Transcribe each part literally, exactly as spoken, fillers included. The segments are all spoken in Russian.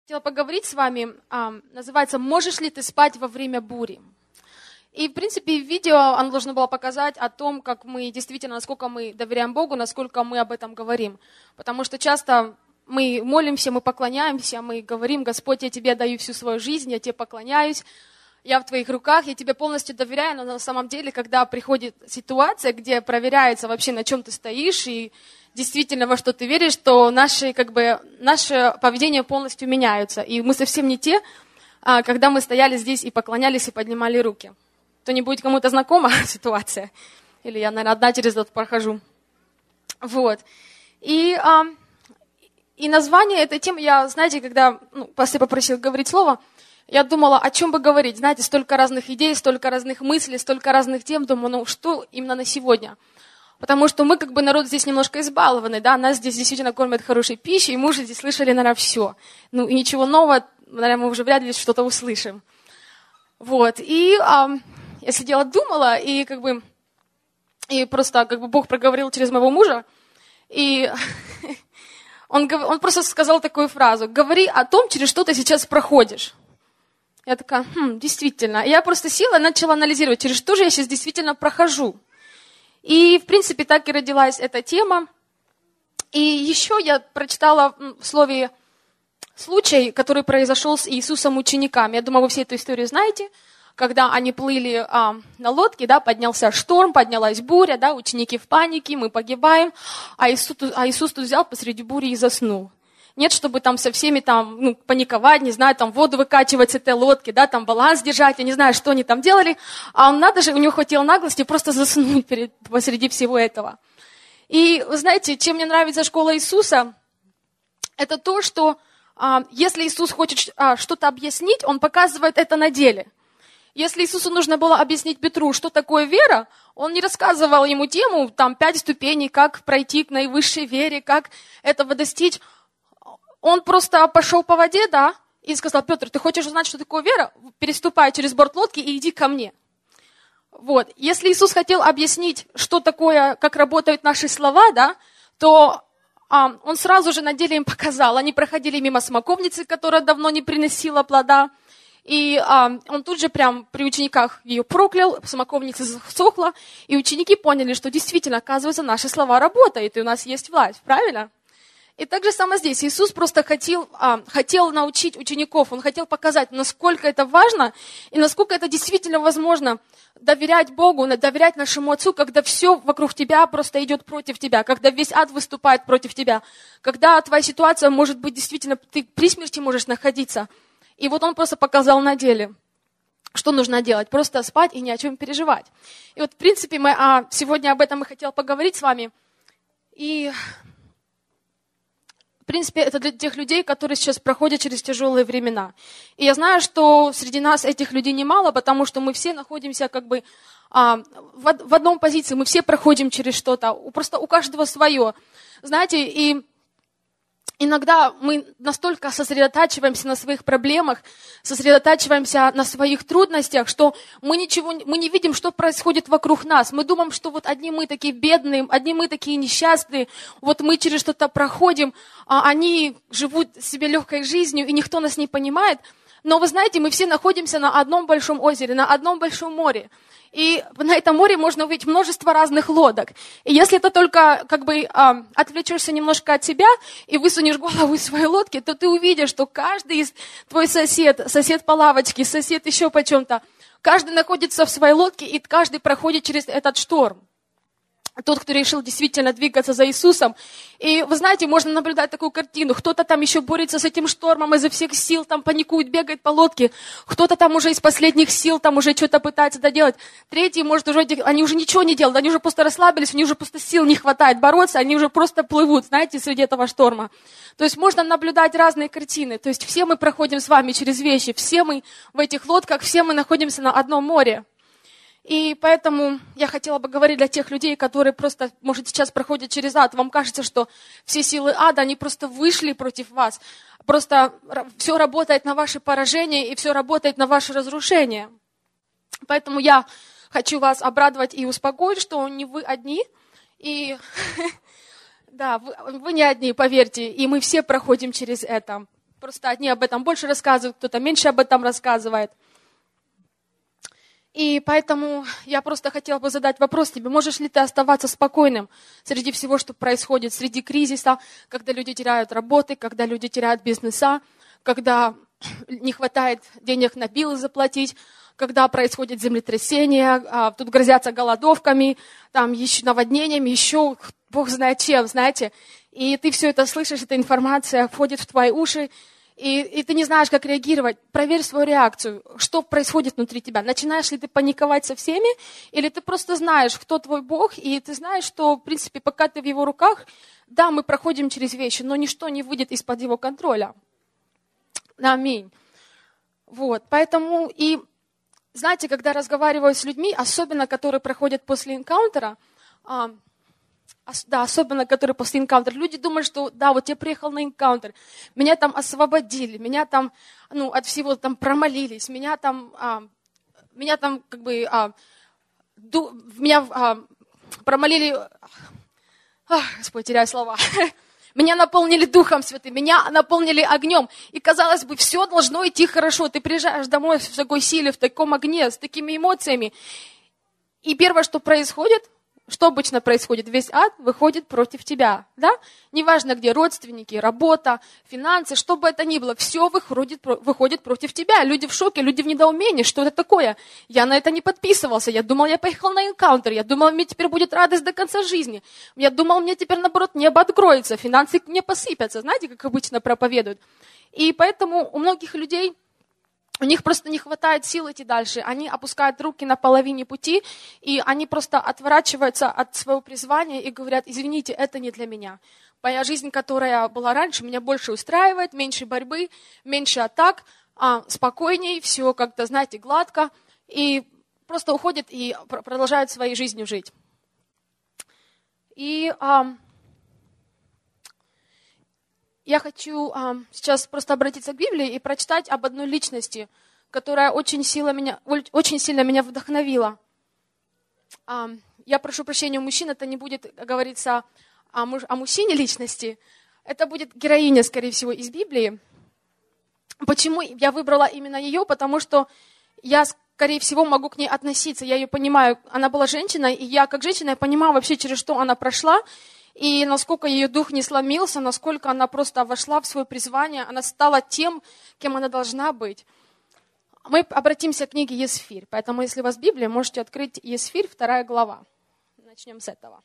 Хотела поговорить с вами, а, называется «Можешь ли ты спать во время бури?». И, в принципе, видео оно должно было показать о том, как мы действительно, насколько мы доверяем Богу, насколько мы об этом говорим. Потому что часто мы молимся, мы поклоняемся, мы говорим: «Господь, я Тебе даю всю свою жизнь, я Тебе поклоняюсь, я в Твоих руках, я Тебе полностью доверяю». Но на самом деле, когда приходит ситуация, где проверяется вообще, на чем ты стоишь и действительно во что ты веришь, то наши, как бы, наше поведение полностью меняется. И мы совсем не те, когда мы стояли здесь и поклонялись, и поднимали руки. Кто-нибудь, кому-то знакома ситуация? Или я, наверное, одна через это прохожу. Вот. И, а, и название этой темы, я, знаете, когда ну, пастор попросил говорить слово, я думала, о чем бы говорить. Знаете, столько разных идей, столько разных мыслей, столько разных тем. Думаю, ну что именно на сегодня? Потому что мы, как бы, народ здесь немножко избалованный, да, нас здесь действительно кормят хорошей пищей, и мы уже здесь слышали, наверное, все. Ну, и ничего нового, наверное, мы уже вряд ли что-то услышим. Вот, и а, я сидела, думала, и, как бы, и просто, как бы, Бог проговорил через моего мужа, и он, он просто сказал такую фразу: «Говори о том, через что ты сейчас проходишь». Я такая, хм, действительно. И я просто села и начала анализировать, через что же я сейчас действительно прохожу. И, в принципе, так и родилась эта тема. И еще я прочитала в слове случай, который произошел с Иисусом учениками. Я думаю, вы все эту историю знаете. Когда они плыли а, на лодке, да, поднялся шторм, поднялась буря, да, ученики в панике, мы погибаем. А Иисус, а Иисус тут взял посреди бури и заснул. Нет, чтобы там со всеми там, ну, паниковать, не знаю, там воду выкачивать с этой лодки, да, там баланс держать, я не знаю, что они там делали. А он, надо же, у него хватило наглости просто заснуть перед, посреди всего этого. И, вы знаете, чем мне нравится школа Иисуса, это то, что а, если Иисус хочет а, что-то объяснить, Он показывает это на деле. Если Иисусу нужно было объяснить Петру, что такое вера, Он не рассказывал ему тему, там, пять ступеней, как пройти к наивысшей вере, как этого достичь. Он просто пошел по воде, да, и сказал: Петр, ты хочешь узнать, что такое вера? Переступай через борт лодки и иди ко мне. Вот. Если Иисус хотел объяснить, что такое, как работают наши слова, да, то а, Он сразу же на деле им показал. Они проходили мимо смоковницы, которая давно не приносила плода, и а, Он тут же прям при учениках ее проклял, смоковница засохла, и ученики поняли, что действительно, оказывается, наши слова работают, и у нас есть власть, правильно? И так же самое здесь. Иисус просто хотел, а, хотел научить учеников, Он хотел показать, насколько это важно и насколько это действительно возможно доверять Богу, доверять нашему Отцу, когда все вокруг тебя просто идет против тебя, когда весь ад выступает против тебя, когда твоя ситуация может быть действительно, ты при смерти можешь находиться. И вот Он просто показал на деле, что нужно делать, просто спать и ни о чем переживать. И вот, в принципе, мы а, сегодня об этом и хотел поговорить с вами. И... В принципе, это для тех людей, которые сейчас проходят через тяжелые времена. И я знаю, что среди нас этих людей немало, потому что мы все находимся как бы а, в, в одном позиции, мы все проходим через что-то, просто у каждого свое. Знаете, и иногда мы настолько сосредотачиваемся на своих проблемах, сосредотачиваемся на своих трудностях, что мы ничего, мы не видим, что происходит вокруг нас. Мы думаем, что вот одни мы такие бедные, одни мы такие несчастные, вот мы через что-то проходим, а они живут себе легкой жизнью, и никто нас не понимает. Но вы знаете, мы все находимся на одном большом озере, на одном большом море. И на этом море можно увидеть множество разных лодок. И если ты только как бы а, отвлечешься немножко от себя и высунешь голову из своей лодки, то ты увидишь, что каждый из твой сосед, сосед по лавочке, сосед еще по чем-то, каждый находится в своей лодке, и каждый проходит через этот шторм. Тот, кто решил действительно двигаться за Иисусом. И вы знаете, можно наблюдать такую картину. Кто-то там еще борется с этим штормом изо всех сил, там паникует, бегает по лодке. Кто-то там уже из последних сил, там уже что-то пытается доделать. Третьи, может, уже, они уже ничего не делают, они уже просто расслабились, у них уже просто сил не хватает бороться, они уже просто плывут, знаете, среди этого шторма. То есть можно наблюдать разные картины. То есть все мы проходим с вами через вещи, все мы в этих лодках, все мы находимся на одном море. И поэтому я хотела бы говорить для тех людей, которые просто, может, сейчас проходят через ад. Вам кажется, что все силы ада, они просто вышли против вас. Просто все работает на ваше поражение и все работает на ваше разрушение. Поэтому я хочу вас обрадовать и успокоить, что не вы одни. И да, вы, вы не одни, поверьте. И мы все проходим через это. Просто одни об этом больше рассказывают, кто-то меньше об этом рассказывает. И поэтому я просто хотела бы задать вопрос тебе, можешь ли ты оставаться спокойным среди всего, что происходит, среди кризиса, когда люди теряют работы, когда люди теряют бизнеса, когда не хватает денег на биллы заплатить, когда происходит землетрясение, тут грозятся голодовками, там еще наводнениями, еще бог знает чем, знаете. И ты все это слышишь, эта информация входит в твои уши, и, и ты не знаешь, как реагировать. Проверь свою реакцию, что происходит внутри тебя. Начинаешь ли ты паниковать со всеми, или ты просто знаешь, кто твой Бог, и ты знаешь, что, в принципе, пока ты в Его руках, да, мы проходим через вещи, но ничто не выйдет из-под Его контроля. Аминь. Вот, поэтому и, знаете, когда разговариваю с людьми, особенно, которые проходят после энкаунтера, а, да, особенно, которые после энкаунтера, люди думают, что, да, вот я приехал на энкаунтер, меня там освободили, меня там, ну, от всего там промолились, меня там, а, меня там, как бы, а, ду, меня а, промолили, ах, Господи, теряю слова, меня наполнили Духом Святым, меня наполнили огнем. И, казалось бы, все должно идти хорошо. Ты приезжаешь домой в такой силе, в таком огне, с такими эмоциями. И первое, что происходит, что обычно происходит? Весь ад выходит против тебя. Да? Неважно, где родственники, работа, финансы, что бы это ни было, все выходит, выходит против тебя. Люди в шоке, люди в недоумении. Что это такое? Я на это не подписывался. Я думал, я поехал на энкаунтер. Я думал, мне теперь будет радость до конца жизни. Я думал, мне теперь, наоборот, небо откроется, финансы мне посыпятся. Знаете, как обычно проповедуют. И поэтому у многих людей... У них просто не хватает сил идти дальше. Они опускают руки на половине пути, и они просто отворачиваются от своего призвания и говорят, извините, это не для меня. Моя жизнь, которая была раньше, меня больше устраивает, меньше борьбы, меньше атак, а, спокойней, все как-то, знаете, гладко. И просто уходят и продолжают своей жизнью жить. И... А, Я хочу а, сейчас просто обратиться к Библии и прочитать об одной личности, которая очень, сильно меня, очень сильно меня вдохновила. А, я прошу прощения у мужчин, это не будет говориться о, муж, о мужчине личности, это будет героиня, скорее всего, из Библии. Почему я выбрала именно ее? Потому что я, скорее всего, могу к ней относиться, я ее понимаю. Она была женщиной, и я, как женщина, я понимаю вообще, через что она прошла. И насколько ее дух не сломился, насколько она просто вошла в свое призвание, она стала тем, кем она должна быть. Мы обратимся к книге Есфирь. Поэтому, если у вас Библия, можете открыть Есфирь, вторая глава. Начнем с этого.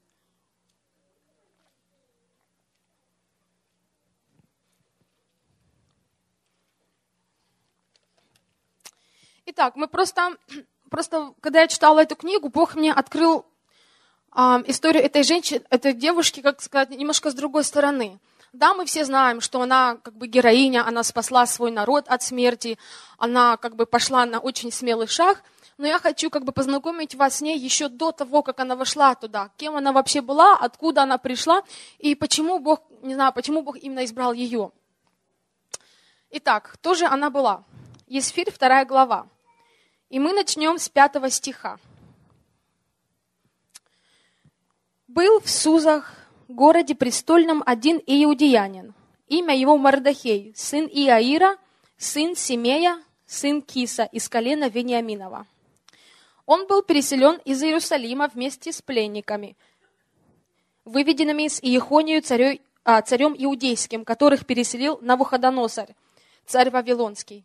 Итак, мы просто, просто, когда я читала эту книгу, Бог мне открыл историю этой женщины, этой девушки, как сказать, немножко с другой стороны. Да, мы все знаем, что она как бы героиня, она спасла свой народ от смерти, она как бы пошла на очень смелый шаг, но я хочу как бы познакомить вас с ней еще до того, как она вошла туда, кем она вообще была, откуда она пришла и почему Бог, не знаю, почему Бог именно избрал ее. Итак, кто же она была? Есфирь, вторая глава. И мы начнем с пятого стиха. Был в Сузах, городе престольном, один иудеянин. Имя его Мардахей, сын Иаира, сын Симея, сын Киса из колена Вениаминова. Он был переселен из Иерусалима вместе с пленниками, выведенными с Иехонию царем, а, царем иудейским, которых переселил Навуходоносор, царь Вавилонский.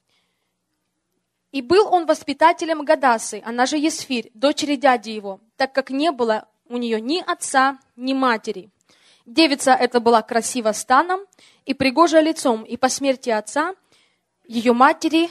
И был он воспитателем Гадасы, она же Есфирь, дочери дяди его, так как не было у нее ни отца, ни матери. Девица эта была красива станом и пригожа лицом, и по смерти отца, ее матери,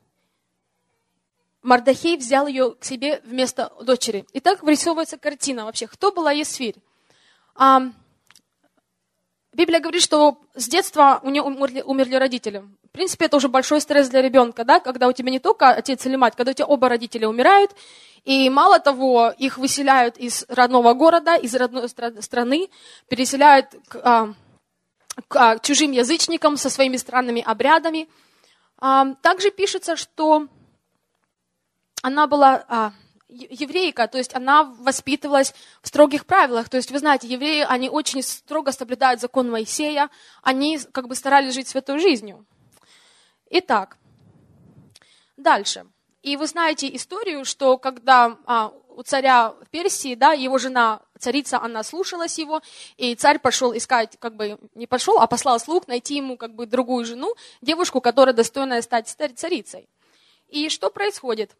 Мардахей взял ее к себе вместо дочери. И так вырисовывается картина вообще. Кто была Есфирь? А, Библия говорит, что с детства у нее умерли, умерли родители. В принципе, это уже большой стресс для ребенка, да? Когда у тебя не только отец или мать, когда у тебя оба родителя умирают, и мало того, их выселяют из родного города, из родной страны, переселяют к, а, к а, чужим язычникам со своими странными обрядами. А, также пишется, что она была, а, еврейка, то есть она воспитывалась в строгих правилах. То есть вы знаете, евреи, они очень строго соблюдают закон Моисея, они как бы старались жить святой жизнью. Итак, дальше. И вы знаете историю, что когда а, у царя в Персии, да, его жена, царица, она слушалась его, и царь пошел искать, как бы не пошел, а послал слуг найти ему как бы другую жену, девушку, которая достойна стать царицей. И что происходит?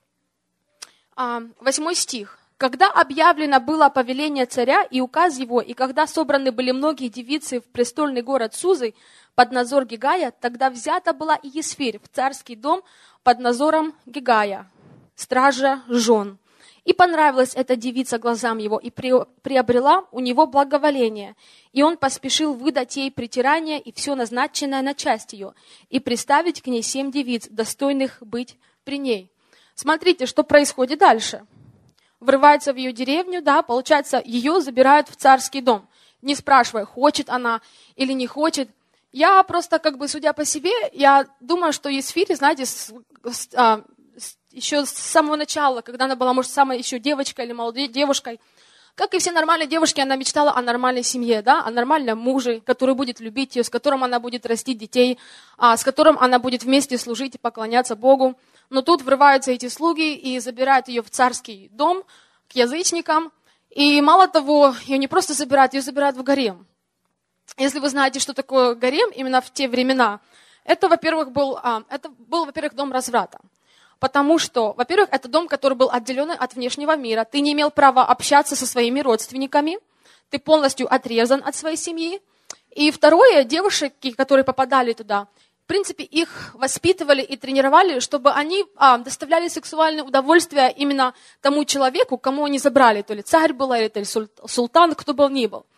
Восьмой стих. «Когда объявлено было повеление царя и указ его, и когда собраны были многие девицы в престольный город Сузы под надзор Гигая, тогда взята была и Есфирь в царский дом под надзором Гигая, стража жен. И понравилась эта девица глазам его, и приобрела у него благоволение. И он поспешил выдать ей притирание и все назначенное на часть ее, и приставить к ней семь девиц, достойных быть при ней». Смотрите, что происходит дальше. Врывается в ее деревню, да, получается, ее забирают в царский дом, не спрашивая, хочет она или не хочет. Я просто, как бы, судя по себе, я думаю, что Есфирь, знаете, с, с, а, с, еще с самого начала, когда она была, может, самой еще девочкой или молодой девушкой, как и все нормальные девушки, она мечтала о нормальной семье, да, о нормальном муже, который будет любить ее, с которым она будет растить детей, а, с которым она будет вместе служить и поклоняться Богу. Но тут врываются эти слуги и забирают ее в царский дом к язычникам. И мало того, ее не просто забирают, ее забирают в гарем. Если вы знаете, что такое гарем именно в те времена, это, во-первых, был, а, это был, во-первых, дом разврата. Потому что, во-первых, это дом, который был отделен от внешнего мира. Ты не имел права общаться со своими родственниками. Ты полностью отрезан от своей семьи. И второе, девушек, которые попадали туда, в принципе, их воспитывали и тренировали, чтобы они а, доставляли сексуальное удовольствие именно тому человеку, кому они забрали. То ли царь был, или то ли султан, кто бы он ни был.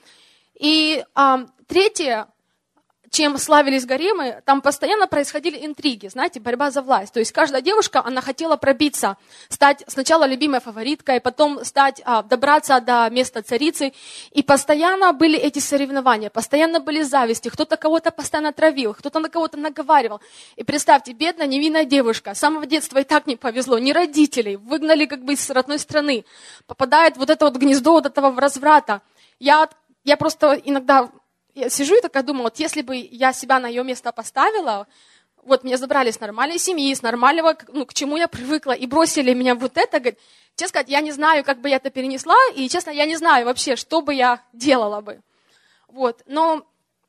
И а, третье, чем славились гаремы, там постоянно происходили интриги, знаете, борьба за власть. То есть каждая девушка, она хотела пробиться, стать сначала любимой фавориткой, потом стать, а, добраться до места царицы. И постоянно были эти соревнования, постоянно были зависти, кто-то кого-то постоянно травил, кто-то на кого-то наговаривал. И представьте, бедная невинная девушка, с самого детства и так не повезло, ни родителей, выгнали как бы из родной страны, попадает вот это вот гнездо вот этого разврата. Я, я просто иногда... Я сижу и такая думаю, вот если бы я себя на ее место поставила, вот меня забрали с нормальной семьи, с нормального, ну, к чему я привыкла, и бросили меня вот это, говорит, честно сказать, я не знаю, как бы я это перенесла, и, честно, я не знаю вообще, что бы я делала бы. Вот, но,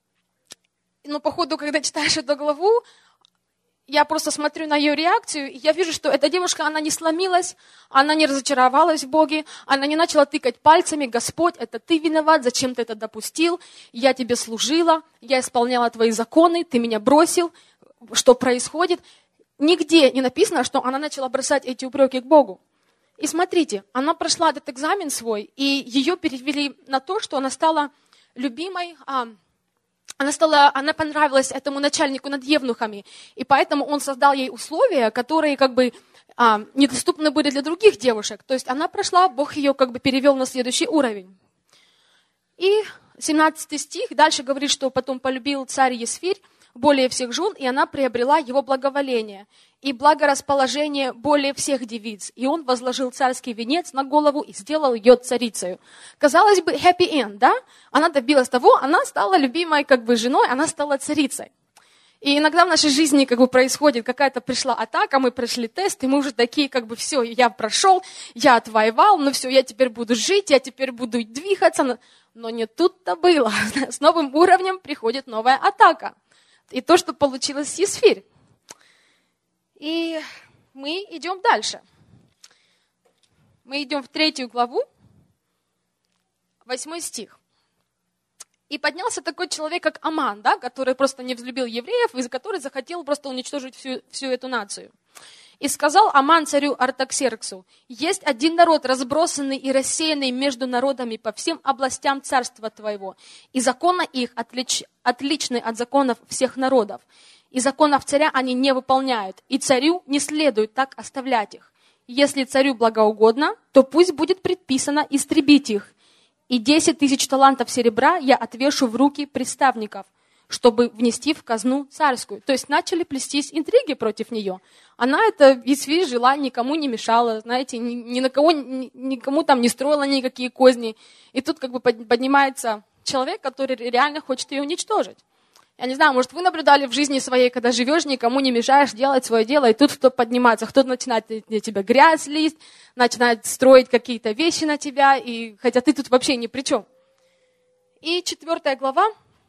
но по ходу, когда читаешь эту главу, я просто смотрю на ее реакцию, и я вижу, что эта девушка, она не сломилась, она не разочаровалась в Боге, она не начала тыкать пальцами, Господь, это ты виноват, зачем ты это допустил, я тебе служила, я исполняла твои законы, ты меня бросил, что происходит. Нигде не написано, что она начала бросать эти упреки к Богу. И смотрите, она прошла этот экзамен свой, и ее перевели на то, что она стала любимой, а, Она, стала, она понравилась этому начальнику над евнухами, и поэтому он создал ей условия, которые как бы а, недоступны были для других девушек. То есть она прошла, Бог ее как бы перевел на следующий уровень. И семнадцатый стих дальше говорит, что потом полюбил царь Есфирь более всех жен, и она приобрела его благоволение и благорасположение более всех девиц. И он возложил царский венец на голову и сделал ее царицею. Казалось бы, happy end, да? Она добилась того, она стала любимой как бы женой, она стала царицей. И иногда в нашей жизни как бы происходит какая-то пришла атака, мы прошли тест, и мы уже такие как бы все, я прошел, я отвоевал, ну все, я теперь буду жить, я теперь буду двигаться. Но не тут-то было. С новым уровнем приходит новая атака. И то, что получилось с Есфирь. И мы идем дальше. Мы идем в третью главу, восьмой стих. И поднялся такой человек, как Аман, да, который просто не взлюбил евреев, и который захотел просто уничтожить всю, всю эту нацию. И сказал Аман царю Артаксерксу: есть один народ, разбросанный и рассеянный между народами по всем областям царства твоего, и законы их отлич, отличны от законов всех народов. И законов царя они не выполняют, и царю не следует так оставлять их. Если царю благоугодно, то пусть будет предписано истребить их. И десять тысяч талантов серебра я отвешу в руки приставников, чтобы внести в казну царскую. То есть начали плестись интриги против нее. Она это весь жила, никому не мешала, знаете, ни, ни на кого, ни, никому там не строила никакие козни. И тут как бы поднимается человек, который реально хочет ее уничтожить. Я не знаю, может, вы наблюдали в жизни своей, когда живешь, никому не мешаешь делать свое дело, и тут кто-то поднимается, кто-то начинает на тебя грязь лить, начинает строить какие-то вещи на тебя, и, хотя ты тут вообще ни при чем. И четвертая глава,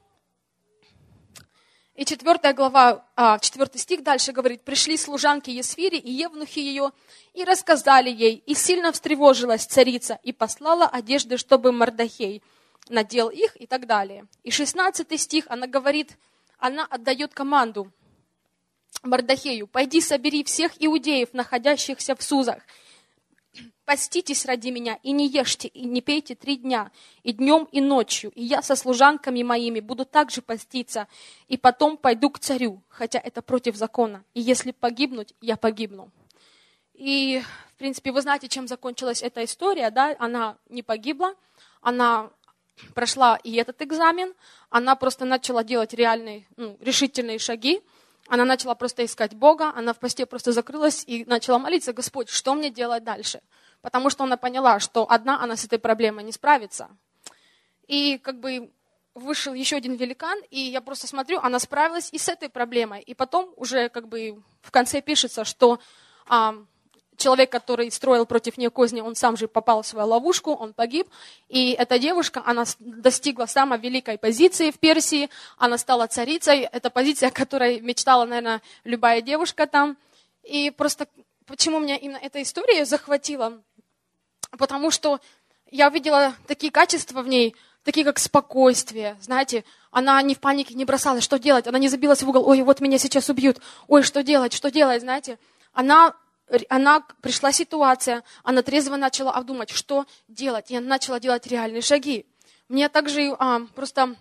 и четвертая глава, а, четвертый стих дальше говорит: «Пришли служанки Есфири и евнухи ее, и рассказали ей, и сильно встревожилась царица, и послала одежды, чтобы Мордохей надел их», и так далее. И шестнадцатый стих, она говорит, она отдает команду Мордохею: «Пойди собери всех иудеев, находящихся в Сузах, поститесь ради меня, и не ешьте, и не пейте три дня, и днем, и ночью, и я со служанками моими буду также поститься, и потом пойду к царю, хотя это против закона, и если погибнуть, я погибну». И, в принципе, вы знаете, чем закончилась эта история, да? Она не погибла, она прошла и этот экзамен, она просто начала делать реальные, ну, решительные шаги, она начала просто искать Бога, она в посте просто закрылась и начала молиться: «Господь, что мне делать дальше?» Потому что она поняла, что одна она с этой проблемой не справится. И как бы вышел еще один великан, и я просто смотрю, она справилась и с этой проблемой. И потом уже как бы в конце пишется, что а, человек, который строил против нее козни, он сам же попал в свою ловушку, он погиб. И эта девушка, она достигла самой великой позиции в Персии, она стала царицей. Это позиция, о которой мечтала, наверное, любая девушка там. И просто почему меня именно эта история захватила? Потому что я увидела такие качества в ней, такие как спокойствие, знаете, она не в панике не бросалась, что делать, она не забилась в угол: «Ой, вот меня сейчас убьют, ой, что делать, что делать», знаете. Она, она пришла ситуация, она трезво начала обдумать, что делать, и она начала делать реальные шаги. Мне также а, просто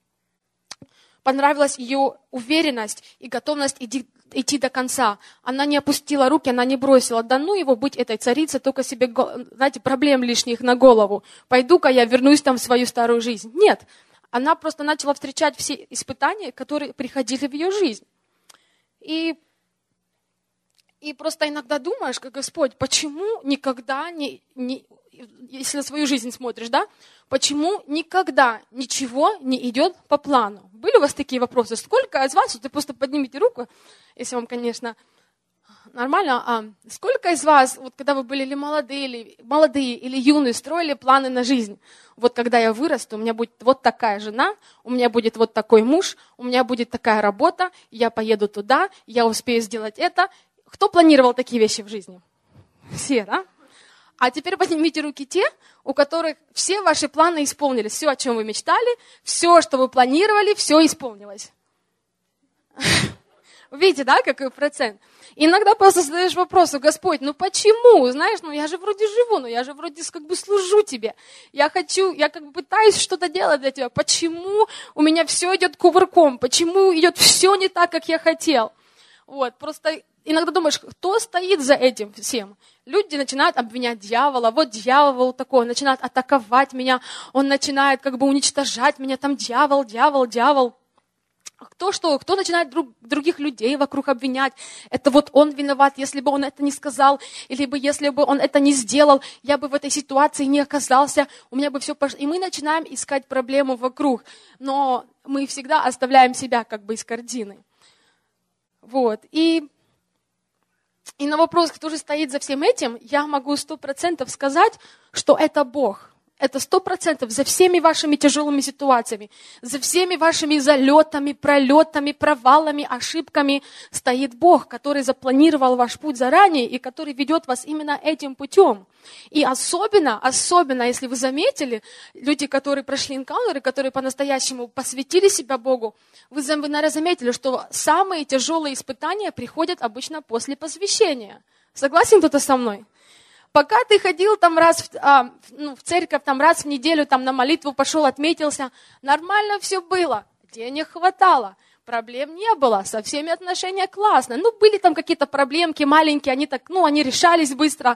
понравилась ее уверенность и готовность идти, идти до конца. Она не опустила руки, она не бросила: «Да ну его быть этой царицей, только себе, знаете, проблем лишних на голову. Пойду-ка я вернусь там в свою старую жизнь». Нет, она просто начала встречать все испытания, которые приходили в ее жизнь. И, и просто иногда думаешь, как: Господь, почему никогда не, не, если на свою жизнь смотришь, да, почему никогда ничего не идет по плану? Были у вас такие вопросы? Сколько из вас, вот вы просто поднимите руку, если вам, конечно, нормально, а сколько из вас, вот когда вы были или молодые, или, молодые, или юные, строили планы на жизнь? Вот когда я вырасту, у меня будет вот такая жена, у меня будет вот такой муж, у меня будет такая работа, я поеду туда, я успею сделать это. Кто планировал такие вещи в жизни? Все, да? А теперь поднимите руки те, у которых все ваши планы исполнились. Все, о чем вы мечтали, все, что вы планировали, все исполнилось. Видите, да, какой процент? Иногда просто задаешь вопрос: Господь, ну почему? Знаешь, ну я же вроде живу, ну я же вроде как бы служу тебе. Я хочу, я как бы пытаюсь что-то делать для тебя. Почему у меня все идет кувырком? Почему идет все не так, как я хотел? Вот, просто иногда думаешь, кто стоит за этим всем? Люди начинают обвинять дьявола. Вот дьявол такой, начинает атаковать меня, он начинает как бы уничтожать меня, там дьявол, дьявол, дьявол. Кто что? Кто начинает друг, других людей вокруг обвинять? Это вот он виноват, если бы он это не сказал, или бы если бы он это не сделал, я бы в этой ситуации не оказался, у меня бы все пошло. И мы начинаем искать проблему вокруг, но мы всегда оставляем себя как бы из картины. Вот. И, и на вопрос, кто же стоит за всем этим, я могу сто процентов сказать, что это Бог. Это сто процентов за всеми вашими тяжелыми ситуациями, за всеми вашими залетами, пролетами, провалами, ошибками стоит Бог, который запланировал ваш путь заранее и который ведет вас именно этим путем. И особенно, особенно, если вы заметили, люди, которые прошли энкаунтеры, которые по-настоящему посвятили себя Богу, вы, вы, наверное, заметили, что самые тяжелые испытания приходят обычно после посвящения. Согласен кто-то со мной? Пока ты ходил там раз в, а, ну, в церковь, там раз в неделю, там на молитву пошел, отметился, нормально все было, денег хватало, проблем не было, со всеми отношения классно. Ну, были там какие-то проблемки маленькие, они так, ну, они решались быстро.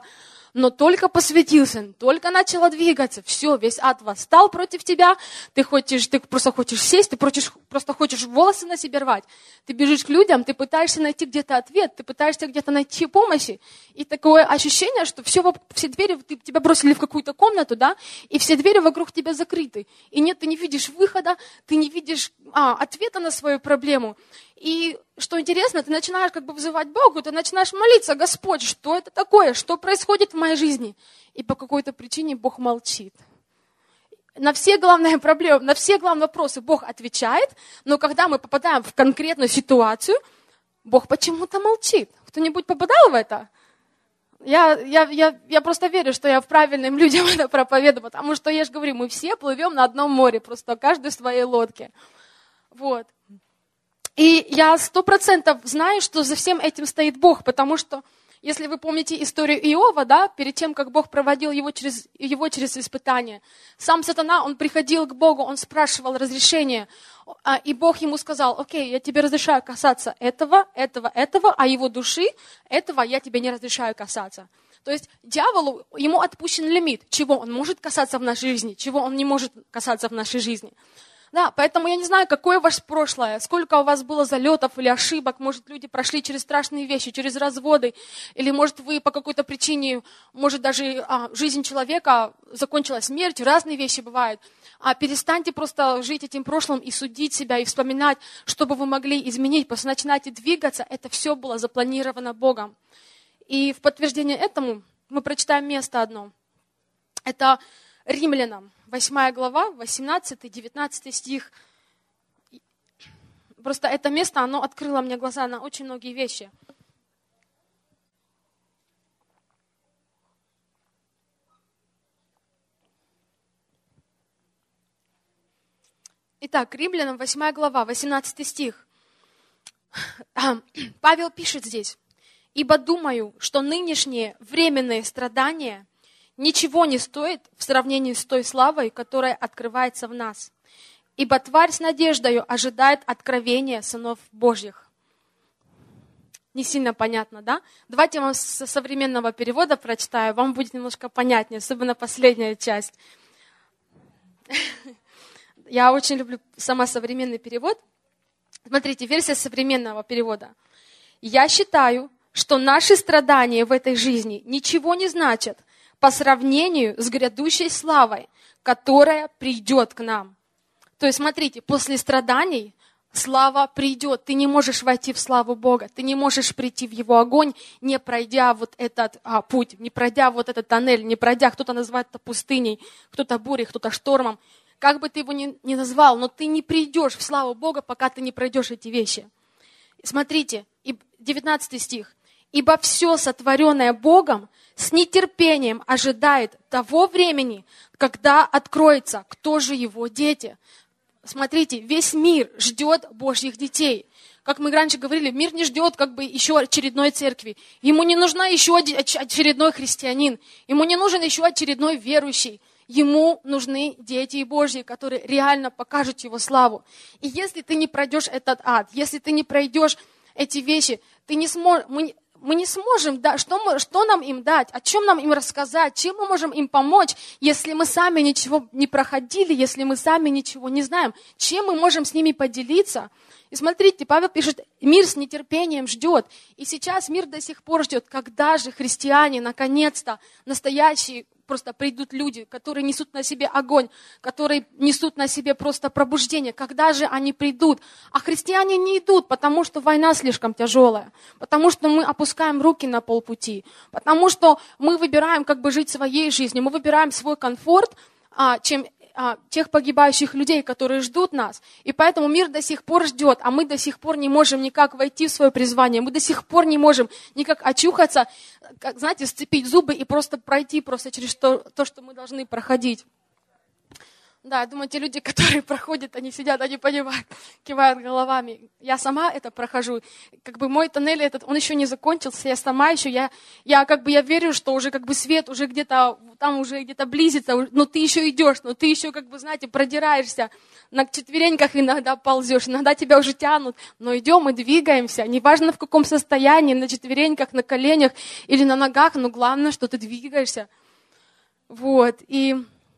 но только посвятился, только начало двигаться, все, весь ад восстал против тебя, ты хочешь, ты просто хочешь сесть, ты хочешь, просто хочешь волосы на себе рвать, ты бежишь к людям, ты пытаешься найти где-то ответ, ты пытаешься где-то найти помощи, и такое ощущение, что все, все двери, ты, тебя бросили в какую-то комнату, да, и все двери вокруг тебя закрыты, и нет, ты не видишь выхода, ты не видишь а, ответа на свою проблему. И что интересно, ты начинаешь как бы взывать Богу, ты начинаешь молиться: Господь, что это такое, что происходит в моей жизни? И по какой-то причине Бог молчит. На все главные проблемы, на все главные вопросы Бог отвечает, но когда мы попадаем в конкретную ситуацию, Бог почему-то молчит. Кто-нибудь попадал в это? Я, я, я, я просто верю, что я правильным людям это проповедую, потому что, я же говорю, мы все плывем на одном море, просто каждый в своей лодке. Вот. И я сто процентов знаю, что за всем этим стоит Бог, потому что, если вы помните историю Иова, да, перед тем, как Бог проводил его через, его через испытания, сам сатана, он приходил к Богу, он спрашивал разрешения, и Бог ему сказал: окей, я тебе разрешаю касаться этого, этого, этого, а его души, этого я тебе не разрешаю касаться. То есть дьяволу, ему отпущен лимит, чего он может касаться в нашей жизни, чего он не может касаться в нашей жизни. Да, поэтому я не знаю, какое ваше прошлое, сколько у вас было залетов или ошибок, может, люди прошли через страшные вещи, через разводы, или, может, вы по какой-то причине, может, даже а, жизнь человека закончилась смертью, разные вещи бывают. А перестаньте просто жить этим прошлым и судить себя, и вспоминать, чтобы вы могли изменить, просто начинайте двигаться, это все было запланировано Богом. И в подтверждение этому мы прочитаем место одно. Это Римлянам, восьмая глава, восемнадцатый-девятнадцатый стих. Просто это место, оно открыло мне глаза на очень многие вещи. Итак, Римлянам, восьмая глава, восемнадцатый стих. Павел пишет здесь: «Ибо думаю, что нынешние временные страдания ничего не стоит в сравнении с той славой, которая открывается в нас. Ибо тварь с надеждою ожидает откровения сынов Божьих». Не сильно понятно, да? Давайте я вам со современного перевода прочитаю, вам будет немножко понятнее, особенно последняя часть. Я очень люблю сама современный перевод. Смотрите, версия современного перевода. «Я считаю, что наши страдания в этой жизни ничего не значат по сравнению с грядущей славой, которая придет к нам». То есть, смотрите, после страданий слава придет. Ты не можешь войти в славу Бога, ты не можешь прийти в Его огонь, не пройдя вот этот а, путь, не пройдя вот этот тоннель, не пройдя, кто-то называет это пустыней, кто-то бурей, кто-то штормом. Как бы ты его ни, ни назвал, но ты не придешь в славу Бога, пока ты не пройдешь эти вещи. Смотрите, девятнадцатый стих. «Ибо все сотворенное Богом с нетерпением ожидает того времени, когда откроется, кто же его дети». Смотрите, весь мир ждет Божьих детей. Как мы раньше говорили, мир не ждет как бы еще очередной церкви. Ему не нужна еще очередной христианин. Ему не нужен еще очередной верующий. Ему нужны дети Божьи, которые реально покажут Его славу. И если ты не пройдешь этот ад, если ты не пройдешь эти вещи, ты не сможешь... Мы, мы не сможем, да, что, мы, что нам им дать, о чем нам им рассказать, чем мы можем им помочь, если мы сами ничего не проходили, если мы сами ничего не знаем, чем мы можем с ними поделиться. И смотрите, Павел пишет, мир с нетерпением ждет. И сейчас мир до сих пор ждет, когда же христиане, наконец-то, настоящие, просто придут люди, которые несут на себе огонь, которые несут на себе просто пробуждение. Когда же они придут? А христиане не идут, потому что война слишком тяжелая, потому что мы опускаем руки на полпути, потому что мы выбираем как бы жить своей жизнью, мы выбираем свой комфорт, чем тех погибающих людей, которые ждут нас. И поэтому мир до сих пор ждет, а мы до сих пор не можем никак войти в свое призвание, мы до сих пор не можем никак очухаться, как, знаете, сцепить зубы и просто пройти просто через то, то, что мы должны проходить. Да, я думаю, те люди, которые проходят, они сидят, они понимают, кивают головами. Я сама это прохожу. Как бы мой тоннель этот, он еще не закончился, я сама еще, я, я как бы я верю, что уже как бы свет уже где-то, там уже где-то близится, но ты еще идешь, но ты еще как бы, знаете, продираешься, на четвереньках иногда ползешь, иногда тебя уже тянут, но идем и двигаемся, неважно в каком состоянии, на четвереньках, на коленях или на ногах, но главное, что ты двигаешься. Вот, и...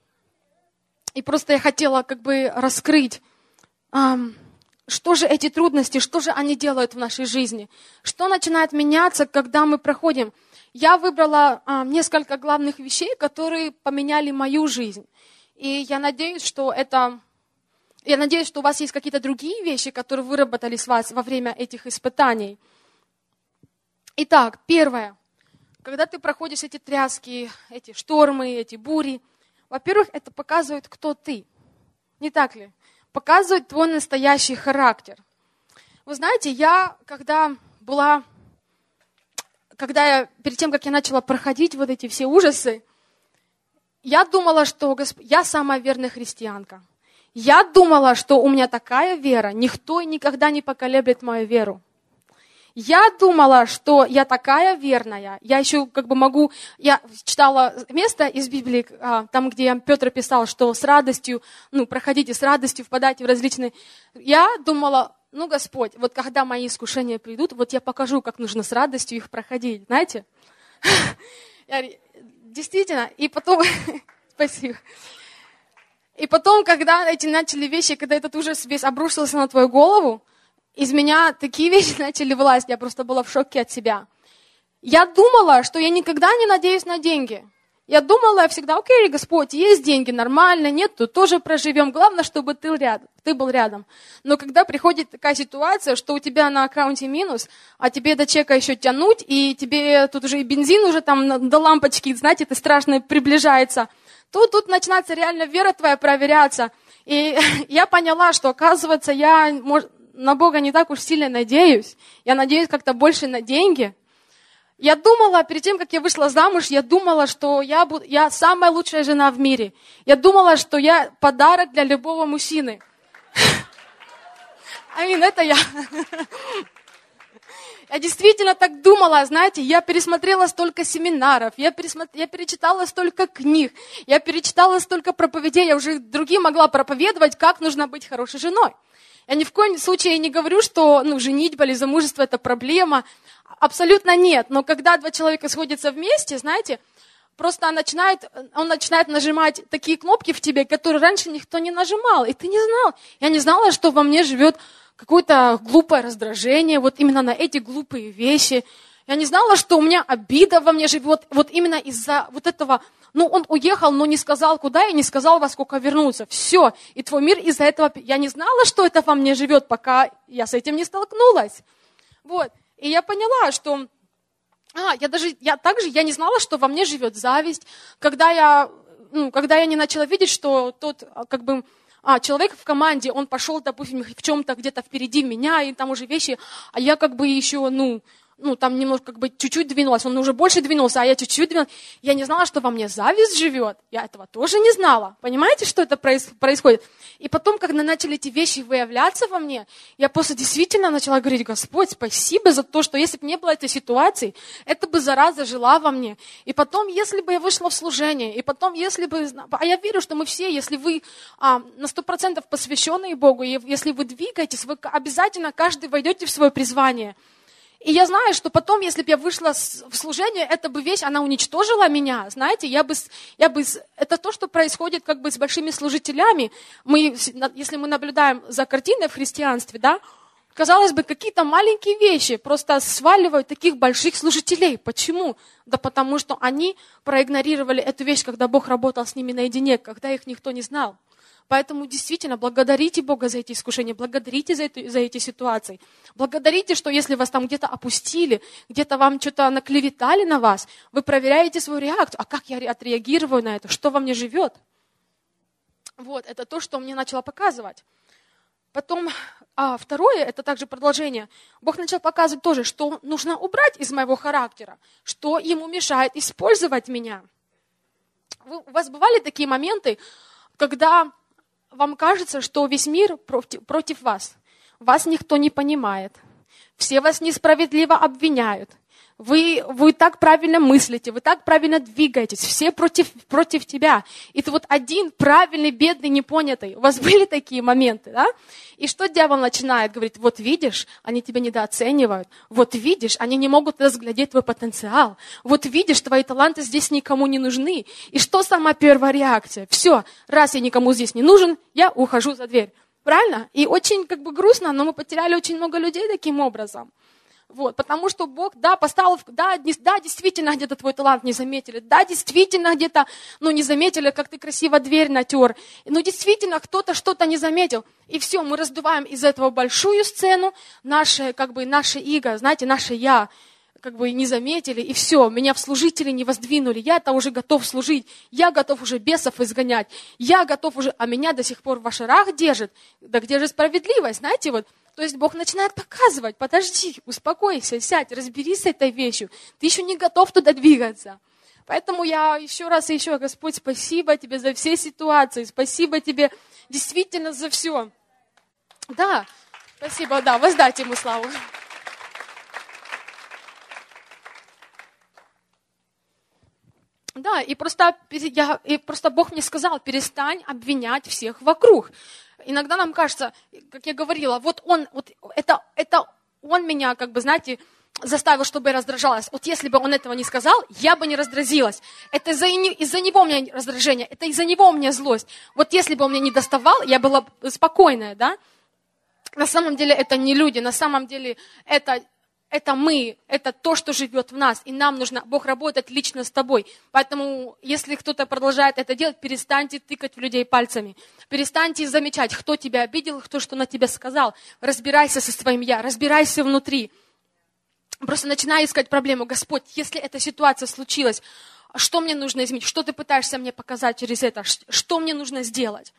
И просто я хотела как бы раскрыть, эм, что же эти трудности, что же они делают в нашей жизни, что начинает меняться, когда мы проходим. Я выбрала э, несколько главных вещей, которые поменяли мою жизнь. И я надеюсь, что это, я надеюсь, что у вас есть какие-то другие вещи, которые выработали с вас во время этих испытаний. Итак, первое. Когда ты проходишь эти тряски, эти штормы, эти бури, во-первых, это показывает, кто ты. Не так ли? Показывает твой настоящий характер. Вы знаете, я, когда была, когда я, перед тем, как я начала проходить вот эти все ужасы, я думала, что Госп... я самая верная христианка. Я думала, что у меня такая вера, никто никогда не поколеблет мою веру. Я думала, что я такая верная, я еще как бы могу, я читала место из Библии, там, где Петр писал, что с радостью, ну, проходите с радостью, впадайте в различные... Я думала, ну, Господь, вот когда мои искушения придут, вот я покажу, как нужно с радостью их проходить, знаете? Действительно, и потом... Спасибо. И потом, когда эти начали вещи, когда этот ужас весь обрушился на твою голову, из меня такие вещи начали вылазить, я просто была в шоке от себя. Я думала, что я никогда не надеюсь на деньги. Я думала всегда, окей, Господь, есть деньги, нормально, нет, то тоже проживем. Главное, чтобы ты, рядом, ты был рядом. Но когда приходит такая ситуация, что у тебя на аккаунте минус, а тебе до чека еще тянуть, и тебе тут уже и бензин уже там до лампочки, знаете, это страшно приближается, то тут начинается реально вера твоя проверяться. И я поняла, что, оказывается, я... на Бога не так уж сильно надеюсь. Я надеюсь как-то больше на деньги. Я думала, перед тем, как я вышла замуж, я думала, что я, буду, я самая лучшая жена в мире. Я думала, что я подарок для любого мужчины. Аминь, это я. Я действительно так думала, знаете, я пересмотрела столько семинаров, я, пересмотр... я перечитала столько книг, я перечитала столько проповедей, я уже другим могла проповедовать, как нужно быть хорошей женой. Я ни в коем случае не говорю, что ну, женитьба или замужество – это проблема. Абсолютно нет. Но когда два человека сходятся вместе, знаете, просто он начинает, он начинает нажимать такие кнопки в тебе, которые раньше никто не нажимал. И ты не знал. Я не знала, что во мне живет какое-то глупое раздражение, вот именно на эти глупые вещи. Я не знала, что у меня обида во мне живет вот именно из-за вот этого. Ну, он уехал, но не сказал, куда, и не сказал, во сколько вернуться. Все. И твой мир из-за этого... Я не знала, что это во мне живет, пока я с этим не столкнулась. Вот. И я поняла, что... А, я даже... Я также я не знала, что во мне живет зависть. Когда я, ну, когда я не начала видеть, что тот, как бы... А, человек в команде, он пошел, допустим, в чем-то где-то впереди меня, и там уже вещи, а я как бы еще, ну... ну, там немножко как бы чуть-чуть двинулась, он уже больше двинулся, а я чуть-чуть двинулась. Я не знала, что во мне зависть живет. Я этого тоже не знала. Понимаете, что это происходит? И потом, когда начали эти вещи выявляться во мне, я просто действительно начала говорить: Господь, спасибо за то, что если бы не было этой ситуации, эта бы зараза жила во мне. И потом, если бы я вышла в служение, и потом, если бы... А я верю, что мы все, если вы а, на сто процентов посвященные Богу, и если вы двигаетесь, вы обязательно каждый войдете в свое призвание. И я знаю, что потом, если бы я вышла в служение, эта бы вещь, она уничтожила меня, знаете, я бы, я бы, это то, что происходит как бы с большими служителями. Мы, если мы наблюдаем за картиной в христианстве, да, казалось бы, какие-то маленькие вещи просто сваливают таких больших служителей. Почему? Да потому что они проигнорировали эту вещь, когда Бог работал с ними наедине, когда их никто не знал. Поэтому действительно благодарите Бога за эти искушения, благодарите за, это, за эти ситуации. Благодарите, что если вас там где-то опустили, где-то вам что-то наклеветали на вас, вы проверяете свою реакцию. А как я отреагирую на это? Что во мне живет? Вот, это то, что мне начало показывать. Потом, а, второе, это также продолжение. Бог начал показывать тоже, что нужно убрать из моего характера, что ему мешает использовать меня. Вы, у вас бывали такие моменты, когда... вам кажется, что весь мир против, против вас. Вас никто не понимает. Все вас несправедливо обвиняют. Вы, вы так правильно мыслите, вы так правильно двигаетесь, все против, против тебя. И ты вот один правильный, бедный, непонятый. У вас были такие моменты, да? И что дьявол начинает говорить? Вот видишь, они тебя недооценивают. Вот видишь, они не могут разглядеть твой потенциал. Вот видишь, твои таланты здесь никому не нужны. И что самая первая реакция? Все, раз я никому здесь не нужен, я ухожу за дверь. Правильно? И очень как бы грустно, но мы потеряли очень много людей таким образом. Вот, потому что Бог, да, поставил, да, не, да, действительно, где-то твой талант не заметили, да, действительно, где-то, ну, не заметили, как ты красиво дверь натер, но действительно, кто-то что-то не заметил, и все, мы раздуваем из этого большую сцену, наше, как бы, наше эго, знаете, наше я, как бы, не заметили, и все, меня в служители не воздвинули, я-то уже готов служить, я готов уже бесов изгонять, я готов уже, а меня до сих пор в ошарах держит, да где же справедливость, знаете, вот. То есть Бог начинает показывать, подожди, успокойся, сядь, разберись с этой вещью. Ты еще не готов туда двигаться. Поэтому я еще раз и еще, Господь, спасибо тебе за все ситуации, спасибо тебе действительно за все. Да, спасибо, да, воздать ему славу. Да, и просто, я, и просто Бог мне сказал, перестань обвинять всех вокруг. Иногда нам кажется, как я говорила, вот он, вот это, это он меня, как бы, знаете, заставил, чтобы я раздражалась. Вот если бы он этого не сказал, я бы не раздразилась. Это из-за, из-за него у меня раздражение, это из-за него у меня злость. Вот если бы он меня не доставал, я была спокойная, да? На самом деле это не люди, на самом деле это... Это мы, это то, что живет в нас, и нам нужно, Бог работает лично с тобой. Поэтому, если кто-то продолжает это делать, перестаньте тыкать в людей пальцами. Перестаньте замечать, кто тебя обидел, кто что на тебя сказал. Разбирайся со своим «я», разбирайся внутри. Просто начинай искать проблему. Господь, если эта ситуация случилась, что мне нужно изменить? Что ты пытаешься мне показать через это? Что мне нужно сделать?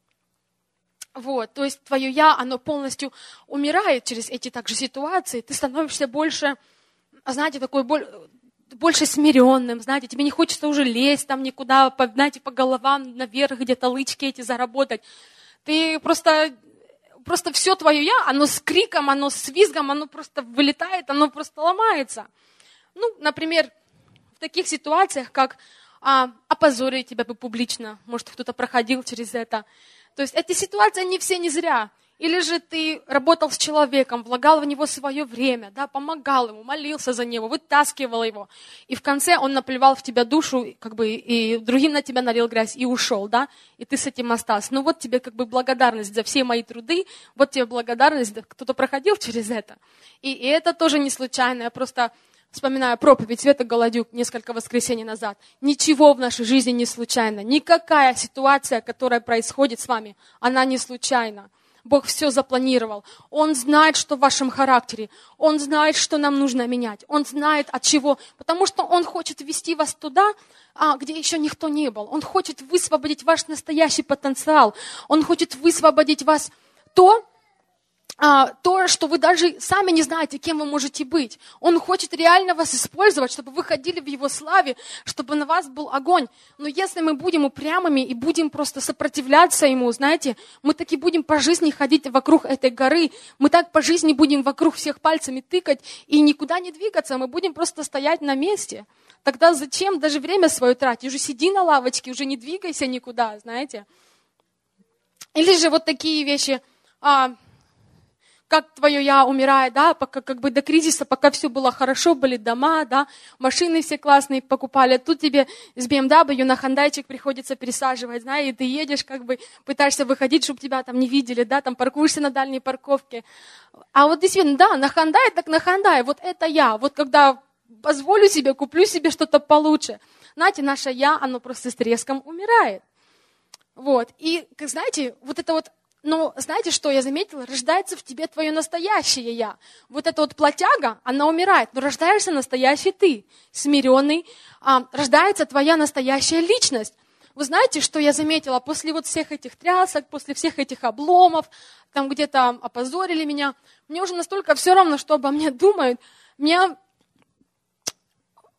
Вот, то есть твое «я», оно полностью умирает через эти также ситуации. Ты становишься больше, знаете, такой, больше смиренным, знаете, тебе не хочется уже лезть там никуда, знаете, по головам наверх где-то лычки эти заработать. Ты просто, просто все твое «я», оно с криком, оно с визгом, оно просто вылетает, оно просто ломается. Ну, например, в таких ситуациях, как а, опозорить тебя публично, может, кто-то проходил через это. То есть эти ситуации, они все не зря. Или же ты работал с человеком, влагал в него свое время, да, помогал ему, молился за него, вытаскивал его. И в конце он наплевал в тебя душу, как бы, и другим на тебя налил грязь и ушел, да, и ты с этим остался. Ну вот тебе как бы благодарность за все мои труды, вот тебе благодарность, кто-то проходил через это. И, и это тоже не случайно, я просто... Вспоминаю проповедь Света Голодюк несколько воскресений назад. Ничего в нашей жизни не случайно. Никакая ситуация, которая происходит с вами, она не случайна. Бог все запланировал. Он знает, что в вашем характере. Он знает, что нам нужно менять. Он знает, от чего. Потому что Он хочет ввести вас туда, где еще никто не был. Он хочет высвободить ваш настоящий потенциал. Он хочет высвободить вас то, А, то, что вы даже сами не знаете, кем вы можете быть. Он хочет реально вас использовать, чтобы вы ходили в Его славе, чтобы на вас был огонь. Но если мы будем упрямыми и будем просто сопротивляться Ему, знаете, мы таки будем по жизни ходить вокруг этой горы, мы так по жизни будем вокруг всех пальцами тыкать и никуда не двигаться, мы будем просто стоять на месте. Тогда зачем даже время свое тратить? Уже сиди на лавочке, уже не двигайся никуда, знаете. Или же вот такие вещи... А, как твое «я» умирает, да, пока как бы до кризиса, пока все было хорошо, были дома, да, машины все классные покупали, тут тебе с би эм дабл ю на хандайчик приходится пересаживать, знаешь, и ты едешь, как бы пытаешься выходить, чтобы тебя там не видели, да, там паркуешься на дальней парковке. А вот действительно, да, на хандай, так на хандай, вот это я, вот когда позволю себе, куплю себе что-то получше. Знаете, наше «я», оно просто с треском умирает. Вот, и, как знаете, вот это вот, но знаете, что я заметила? Рождается в тебе твое настоящее «я». Вот эта вот плотяга, она умирает, но рождаешься настоящий ты, смиренный, а, рождается твоя настоящая личность. Вы знаете, что я заметила? После вот всех этих трясок, после всех этих обломов, там где-то опозорили меня, мне уже настолько все равно, что обо мне думают. Меня...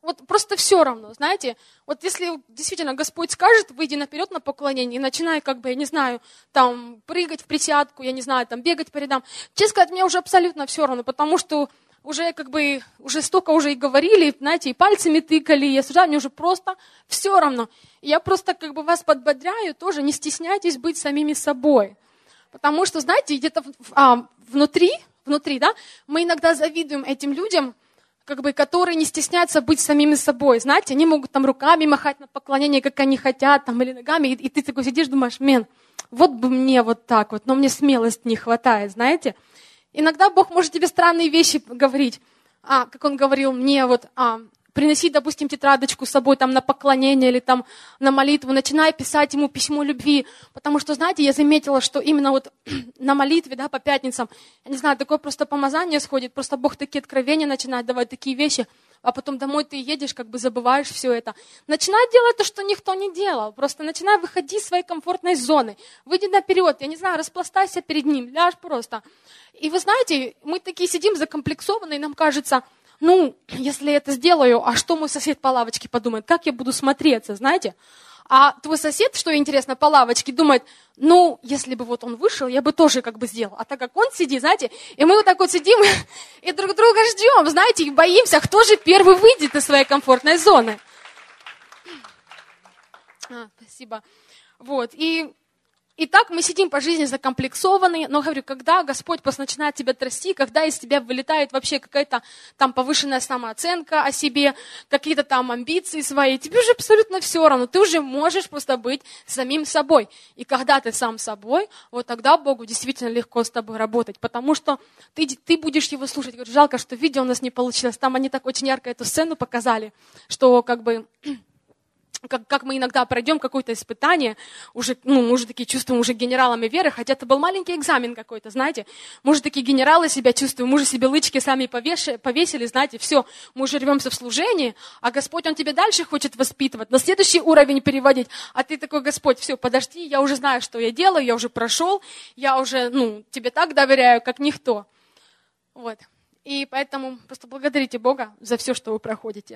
вот просто все равно, знаете. Вот если действительно Господь скажет, выйди наперед на поклонение и начинай, как бы, я не знаю, там, прыгать в присядку, я не знаю, там, бегать по рядам. Честно сказать, мне уже абсолютно все равно, потому что уже, как бы, уже столько уже и говорили, знаете, и пальцами тыкали, и осуждали, мне уже просто все равно. И я просто, как бы, вас подбодряю тоже, не стесняйтесь быть самими собой. Потому что, знаете, где-то а, внутри, внутри, да, мы иногда завидуем этим людям, как бы, которые не стесняются быть самими собой. Знаете, они могут там руками махать на поклонение, как они хотят, там, или ногами, и, и ты такой сидишь, думаешь, мен, вот бы мне вот так вот, но мне смелости не хватает, знаете. Иногда Бог может тебе странные вещи говорить, а, как Он говорил мне, вот, а, приноси, допустим, тетрадочку с собой там, на поклонение или там, на молитву, начинай писать ему письмо любви. Потому что, знаете, я заметила, что именно вот на молитве, да, по пятницам, я не знаю, такое просто помазание сходит, просто Бог такие откровения начинает давать, такие вещи, а потом домой ты едешь, как бы забываешь все это. Начинай делать то, что никто не делал. Просто начинай выходить из своей комфортной зоны. Выйди наперед, я не знаю, распластайся перед ним, ляжь просто. И вы знаете, мы такие сидим закомплексованные, нам кажется, ну, если я это сделаю, а что мой сосед по лавочке подумает? Как я буду смотреться, знаете? А твой сосед, что интересно, по лавочке думает, ну, если бы вот он вышел, я бы тоже как бы сделал. А так как он сидит, знаете, и мы вот так вот сидим и друг друга ждем, знаете, и боимся, кто же первый выйдет из своей комфортной зоны. А, спасибо. Вот, и... И так мы сидим по жизни закомплексованные, но, говорю, когда Господь просто начинает тебя трясти, когда из тебя вылетает вообще какая-то там повышенная самооценка о себе, какие-то там амбиции свои, тебе уже абсолютно все равно, ты уже можешь просто быть самим собой. И когда ты сам собой, вот тогда Богу действительно легко с тобой работать, потому что ты, ты будешь его слушать. Говорю, жалко, что видео у нас не получилось, там они так очень ярко эту сцену показали, что как бы... Как, как мы иногда пройдем какое-то испытание, уже, ну, мы уже такие чувствуем уже генералами веры, хотя это был маленький экзамен какой-то, знаете. Мы уже такие генералы себя чувствуем, мы уже себе лычки сами повеши, повесили, знаете, все, мы уже рвемся в служении, а Господь, Он тебя дальше хочет воспитывать, на следующий уровень переводить, а ты такой, Господь, все, подожди, я уже знаю, что я делаю, я уже прошел, я уже, ну, тебе так доверяю, как никто. Вот. И поэтому просто благодарите Бога за все, что вы проходите.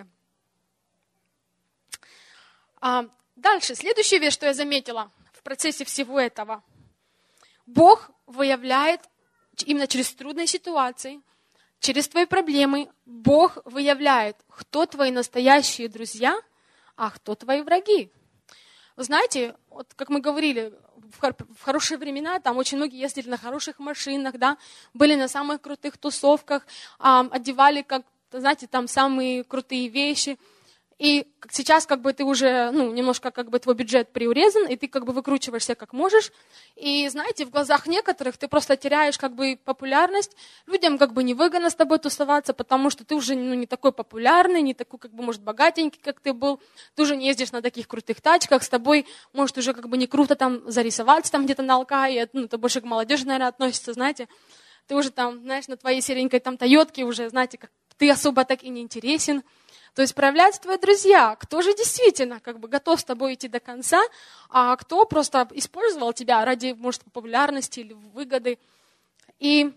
А дальше, следующая вещь, что я заметила в процессе всего этого. Бог выявляет именно через трудные ситуации, через твои проблемы, Бог выявляет, кто твои настоящие друзья, а кто твои враги. Вы знаете, вот как мы говорили, в хорошие времена там очень многие ездили на хороших машинах, да, были на самых крутых тусовках, одевали, как, знаете, там самые крутые вещи. И сейчас как бы ты уже, ну, немножко как бы твой бюджет приурезан, и ты как бы выкручиваешься как можешь. И знаете, в глазах некоторых ты просто теряешь как бы популярность. Людям как бы невыгодно с тобой тусоваться, потому что ты уже, ну, не такой популярный, не такой как бы, может, богатенький, как ты был. Ты уже не ездишь на таких крутых тачках, с тобой, может, уже как бы не круто там зарисоваться там где-то на Алкае, ну, это больше к молодежи, наверное, относится, знаете. Ты уже там, знаешь, на твоей серенькой там Тойотке уже, знаете, как ты особо так и не интересен. То есть проявляются твои друзья, кто же действительно как бы готов с тобой идти до конца, а кто просто использовал тебя ради, может, популярности или выгоды. И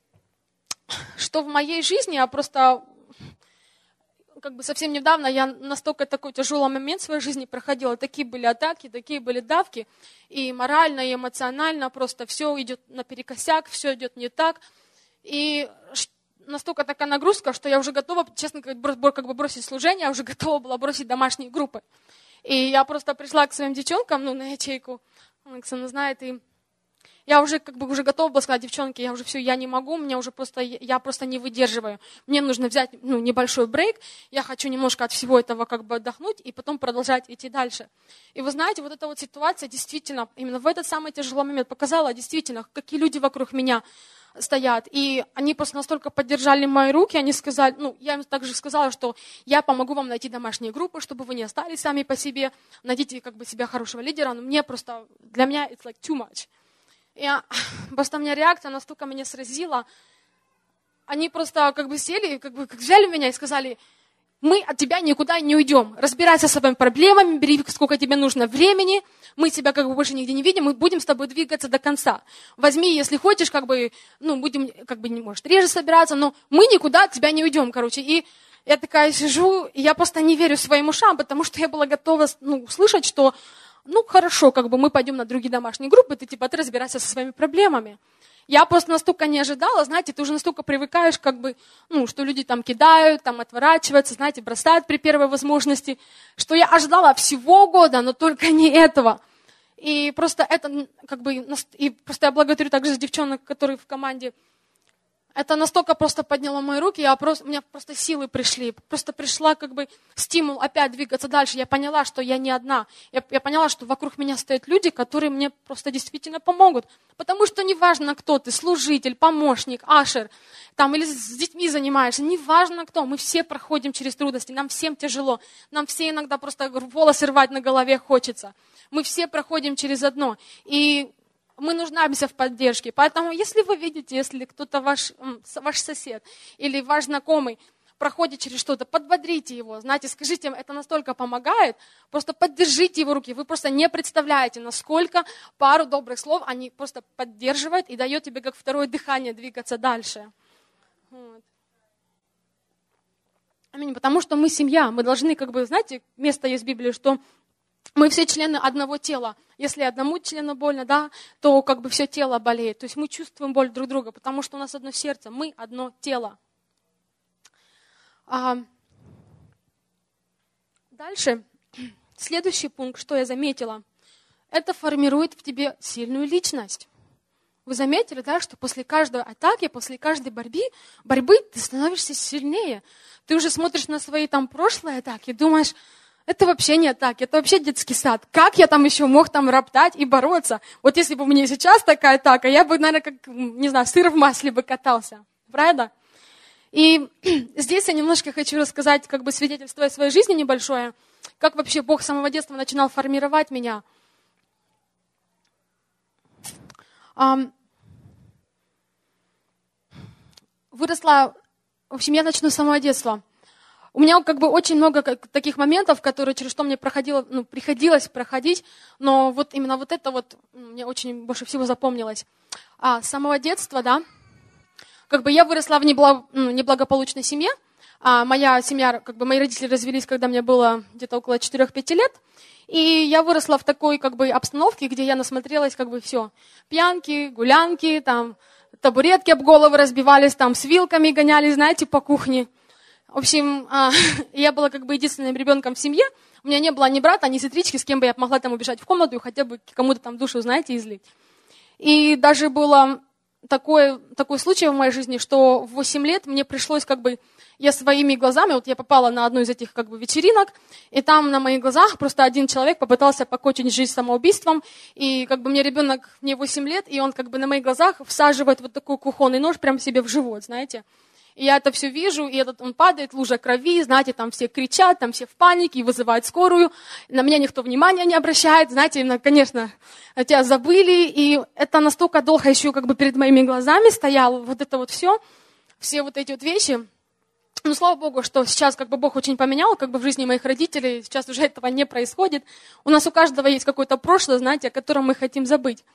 что в моей жизни, я просто как бы совсем недавно, я настолько такой тяжелый момент в своей жизни проходила, такие были атаки, такие были давки, и морально, и эмоционально просто все идет наперекосяк, все идет не так. И настолько такая нагрузка, что я уже готова, честно говоря, как бы бросить служение, я уже готова была бросить домашние группы. И я просто пришла к своим девчонкам, ну, на ячейку, Оксана знает, и я уже как бы уже готова была сказать, девчонки, я уже все, я не могу, мне уже просто, я просто не выдерживаю. Мне нужно взять, ну, небольшой брейк, я хочу немножко от всего этого как бы отдохнуть и потом продолжать идти дальше. И вы знаете, вот эта вот ситуация действительно, именно в этот самый тяжелый момент показала действительно, какие люди вокруг меня стоят. И они просто настолько поддержали мои руки, они сказали, ну, я им также сказала, что я помогу вам найти домашние группы, чтобы вы не остались сами по себе, найдите как бы себя хорошего лидера, но мне просто, для меня it's like too much. И просто у меня реакция настолько меня сразила. Они просто как бы сели, как бы как взяли меня и сказали, мы от тебя никуда не уйдем. Разбирайся со своими проблемами, бери сколько тебе нужно времени, мы тебя как бы больше нигде не видим, мы будем с тобой двигаться до конца. Возьми, если хочешь, как бы, ну, будем, как бы, не может реже собираться, но мы никуда от тебя не уйдем, короче. И Я такая сижу, и я просто не верю своим ушам, потому что я была готова, ну, услышать, что, ну, хорошо, как бы мы пойдем на другие домашние группы, ты, типа, ты разбирайся со своими проблемами. Я просто настолько не ожидала, знаете, ты уже настолько привыкаешь, как бы, ну, что люди там кидают, там отворачиваются, знаете, бросают при первой возможности, что я ожидала всего года, но только не этого. И просто это, как бы, и просто я благодарю также девчонок, которые в команде. Это настолько просто подняло мои руки, я просто, у меня просто силы пришли, просто пришла как бы стимул опять двигаться дальше. Я поняла, что я не одна. Я, я поняла, что вокруг меня стоят люди, которые мне просто действительно помогут. Потому что неважно, кто ты, служитель, помощник, ашер, там, или с детьми занимаешься, неважно кто, мы все проходим через трудности, нам всем тяжело, нам все иногда просто волосы рвать на голове хочется. Мы все проходим через одно. И мы нуждаемся в поддержке. Поэтому, если вы видите, если кто-то ваш, ваш сосед или ваш знакомый проходит через что-то, подбодрите его. Знаете, скажите им, это настолько помогает. Просто поддержите его руки. Вы просто не представляете, насколько пару добрых слов они просто поддерживают и дают тебе как второе дыхание двигаться дальше. Вот. Аминь. Потому что мы семья. Мы должны, как бы, знаете, место есть в Библии, что мы все члены одного тела. Если одному члену больно, да, то как бы все тело болеет. То есть мы чувствуем боль друг друга, потому что у нас одно сердце, мы одно тело. А дальше, следующий пункт, что я заметила, это формирует в тебе сильную личность. Вы заметили, да, что после каждой атаки, после каждой борьбы, борьбы ты становишься сильнее. Ты уже смотришь на свои там прошлые атаки и думаешь, это вообще не атаки, это вообще детский сад. Как я там еще мог там роптать и бороться? Вот если бы у меня сейчас такая атака, я бы, наверное, как, не знаю, сыр в масле бы катался. Правда? И здесь я немножко хочу рассказать, как бы свидетельство своей жизни небольшое, как вообще Бог с самого детства начинал формировать меня. Выросла, в общем, я начну с самого детства. У меня как бы очень много таких моментов, которые, через что мне проходило, ну, приходилось проходить, но вот именно вот это вот мне очень больше всего запомнилось. А с самого детства, да, как бы я выросла в неблаг, ну, неблагополучной семье. А моя семья, как бы мои родители развелись, когда мне было где-то около четырех-пяти лет. И я выросла в такой как бы обстановке, где я насмотрелась как бы все. Пьянки, гулянки, там табуретки об головы разбивались, там с вилками гонялись, знаете, по кухне. В общем, я была как бы единственным ребенком в семье. У меня не было ни брата, ни сестрички, с кем бы я могла там убежать в комнату и хотя бы кому-то там душу, знаете, излить. И даже было такой, такой случай в моей жизни, что в восемь лет мне пришлось как бы, я своими глазами, вот я попала на одну из этих как бы вечеринок, и там на моих глазах просто один человек попытался покончить жизнь самоубийством, и как бы мне ребенок, мне восемь лет, и он как бы на моих глазах всаживает вот такой кухонный нож прямо себе в живот, знаете. И я это все вижу, и этот, он падает, лужа крови, знаете, там все кричат, там все в панике, и вызывают скорую. На меня никто внимания не обращает, знаете, ну, конечно, тебя забыли, и это настолько долго еще как бы перед моими глазами стояло, вот это вот все, все вот эти вот вещи. Ну, слава Богу, что сейчас как бы Бог очень поменял, как бы в жизни моих родителей, сейчас уже этого не происходит. У нас у каждого есть какое-то прошлое, знаете, о котором мы хотим забыть.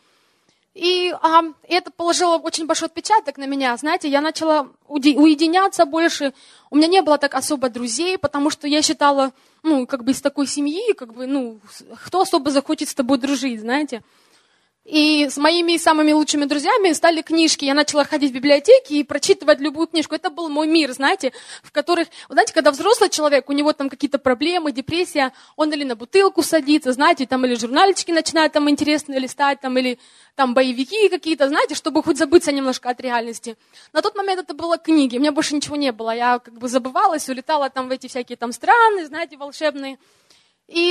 И а, это положило очень большой отпечаток на меня, знаете, я начала уединяться больше, у меня не было так особо друзей, потому что я считала, ну, как бы из такой семьи, как бы, ну, кто особо захочет с тобой дружить, знаете. И с моими самыми лучшими друзьями стали книжки. Я начала ходить в библиотеки и прочитывать любую книжку. Это был мой мир, знаете, в которых, знаете, когда взрослый человек, у него там какие-то проблемы, депрессия, он или на бутылку садится, знаете, там или журнальчики начинает там интересные листать, там или там боевики какие-то, знаете, чтобы хоть забыться немножко от реальности. На тот момент это было книги, у меня больше ничего не было. Я как бы забывалась, улетала там в эти всякие там страны, знаете, волшебные. И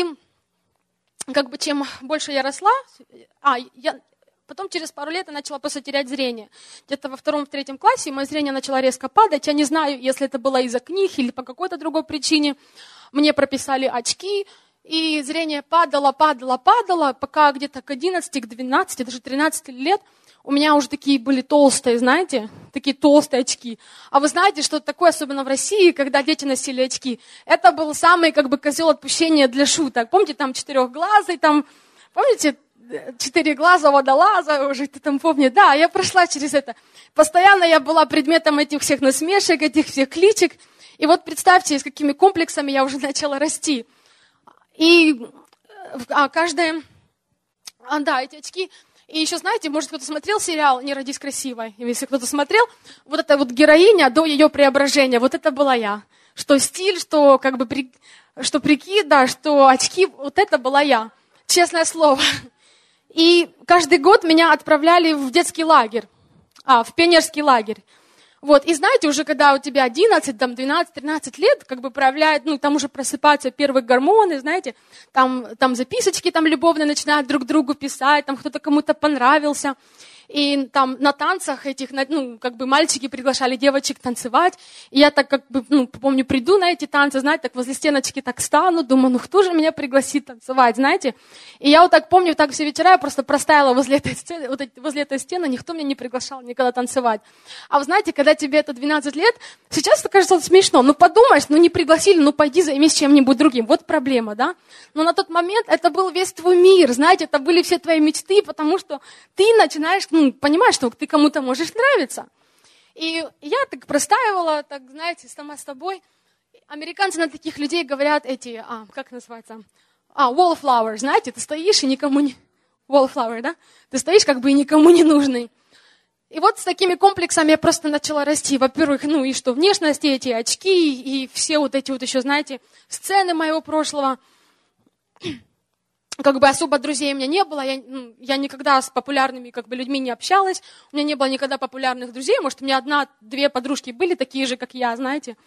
как бы чем больше я росла, а, я, потом через пару лет я начала просто терять зрение. Где-то во втором, в третьем классе мое зрение начало резко падать. Я не знаю, если это было из-за книг или по какой-то другой причине. Мне прописали очки, и зрение падало, падало, падало, пока где-то к одиннадцати, к двенадцати, даже тринадцати лет у меня уже такие были толстые, знаете, такие толстые очки. А вы знаете, что такое, особенно в России, когда дети носили очки? Это был самый, как бы, козел отпущения для шуток. Помните, там четырехглазый, там, помните, четыре глаза водолаза, уже ты там помнишь? Да, я прошла через это. Постоянно я была предметом этих всех насмешек, этих всех кличек. И вот представьте, с какими комплексами я уже начала расти. И а, каждая... А, да, эти очки... И еще, знаете, может, кто-то смотрел сериал «Не родись красивой». И если кто-то смотрел, вот эта вот героиня до ее преображения, вот это была я. Что стиль, что как бы при... что прикид, да, что очки, вот это была я. Честное слово. И каждый год меня отправляли в детский лагерь, а, в пионерский лагерь. Вот, и знаете, уже когда у тебя одиннадцать, там, двенадцать, тринадцать лет, как бы проявляет, ну, там уже просыпаются первые гормоны, знаете, там, там записочки там любовные начинают друг другу писать, там кто-то кому-то понравился. И там на танцах этих, ну, как бы мальчики приглашали девочек танцевать. И я так, как бы, ну, помню, приду на эти танцы, знаете, так возле стеночки так стану, думаю, ну, кто же меня пригласит танцевать, знаете. И я вот так помню, так все вечера я просто простояла возле этой стены, вот возле этой стены, никто меня не приглашал никогда танцевать. А вы знаете, когда тебе это двенадцать лет, сейчас это кажется смешно. Ну, подумаешь, ну, не пригласили, ну, пойди займись чем-нибудь другим. Вот проблема, да. Но на тот момент это был весь твой мир, знаете, это были все твои мечты, потому что ты начинаешь, ну, понимаешь, что ты кому-то можешь нравиться. И я так простаивала, так, знаете, сама с тобой. Американцы на таких людей говорят эти, а, как называется, а, wallflower, знаете, ты стоишь и никому не... Wallflower, да? Ты стоишь как бы и никому не нужный. И вот с такими комплексами я просто начала расти. Во-первых, ну и что, внешность, и эти очки, и все вот эти вот еще, знаете, сцены моего прошлого. Как бы особо друзей у меня не было, я, ну, я никогда с популярными как бы людьми не общалась, у меня не было никогда популярных друзей, может, у меня одна-две подружки были такие же, как я, знаете.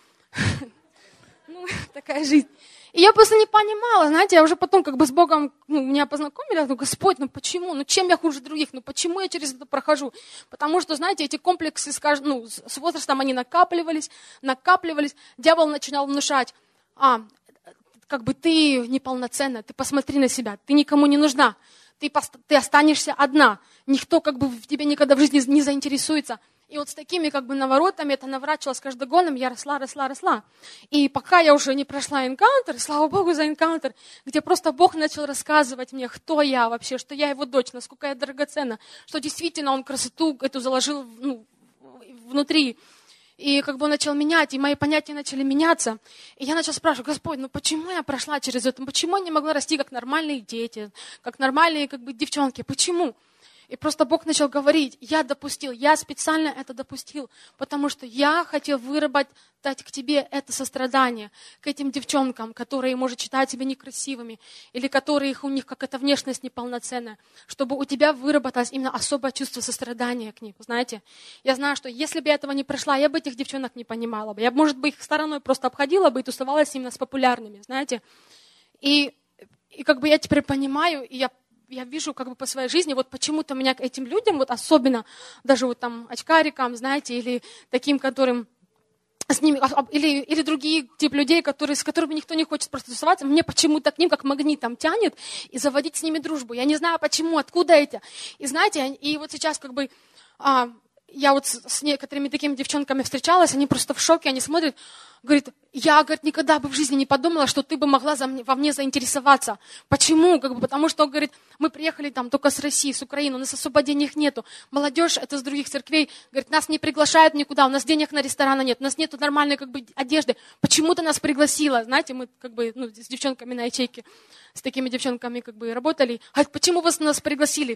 Ну, такая жизнь. И я просто не понимала, знаете, я уже потом как бы с Богом, ну, меня познакомили, я думаю, Господь, ну почему, ну чем я хуже других, ну почему я через это прохожу? Потому что, знаете, эти комплексы, ну, с возрастом они накапливались, накапливались, дьявол начинал внушать, а, как бы ты неполноценна, ты посмотри на себя, ты никому не нужна, ты, ты останешься одна, никто как бы в тебе никогда в жизни не заинтересуется. И вот с такими как бы наворотами это наворачивалось каждым годом, я росла, росла, росла. И пока я уже не прошла энкаунтер, слава Богу за энкаунтер, где просто Бог начал рассказывать мне, кто я вообще, что я его дочь, насколько я драгоценна, что действительно он красоту эту заложил, ну, внутри. И как бы он начал менять, и мои понятия начали меняться. И я начала спрашивать, Господь, ну почему я прошла через это? Почему я не могла расти как нормальные дети, как нормальные как бы девчонки? Почему? И просто Бог начал говорить, я допустил, я специально это допустил, потому что я хотел выработать к тебе это сострадание, к этим девчонкам, которые, может, считают себя некрасивыми, или которые у них какая-то внешность неполноценная, чтобы у тебя выработалось именно особое чувство сострадания к ним, знаете. Я знаю, что если бы я этого не прошла, я бы этих девчонок не понимала бы. Я, может быть, их стороной просто обходила бы и тусовалась именно с популярными, знаете. И, и как бы я теперь понимаю, и я Я вижу как бы по своей жизни, вот почему-то меня к этим людям, вот особенно даже вот там очкарикам, знаете, или таким, которым с ними, или, или другие тип людей, которые, с которыми никто не хочет просто тусоваться, мне почему-то к ним как магнитом тянет и заводить с ними дружбу. Я не знаю почему, откуда это. И знаете, и вот сейчас как бы а, я вот с, с некоторыми такими девчонками встречалась, они просто в шоке, они смотрят, говорит, я, говорит, никогда бы в жизни не подумала, что ты бы могла за мне, во мне заинтересоваться. Почему? Как бы, потому что, говорит, мы приехали там только с России, с Украины, у нас особо денег нету. Молодежь, это с других церквей, говорит, нас не приглашают никуда, у нас денег на рестораны нет, у нас нету нормальной как бы одежды. Почему ты нас пригласила? Знаете, мы как бы ну, с девчонками на ячейке, с такими девчонками как бы работали. Говорит, почему вы нас пригласили?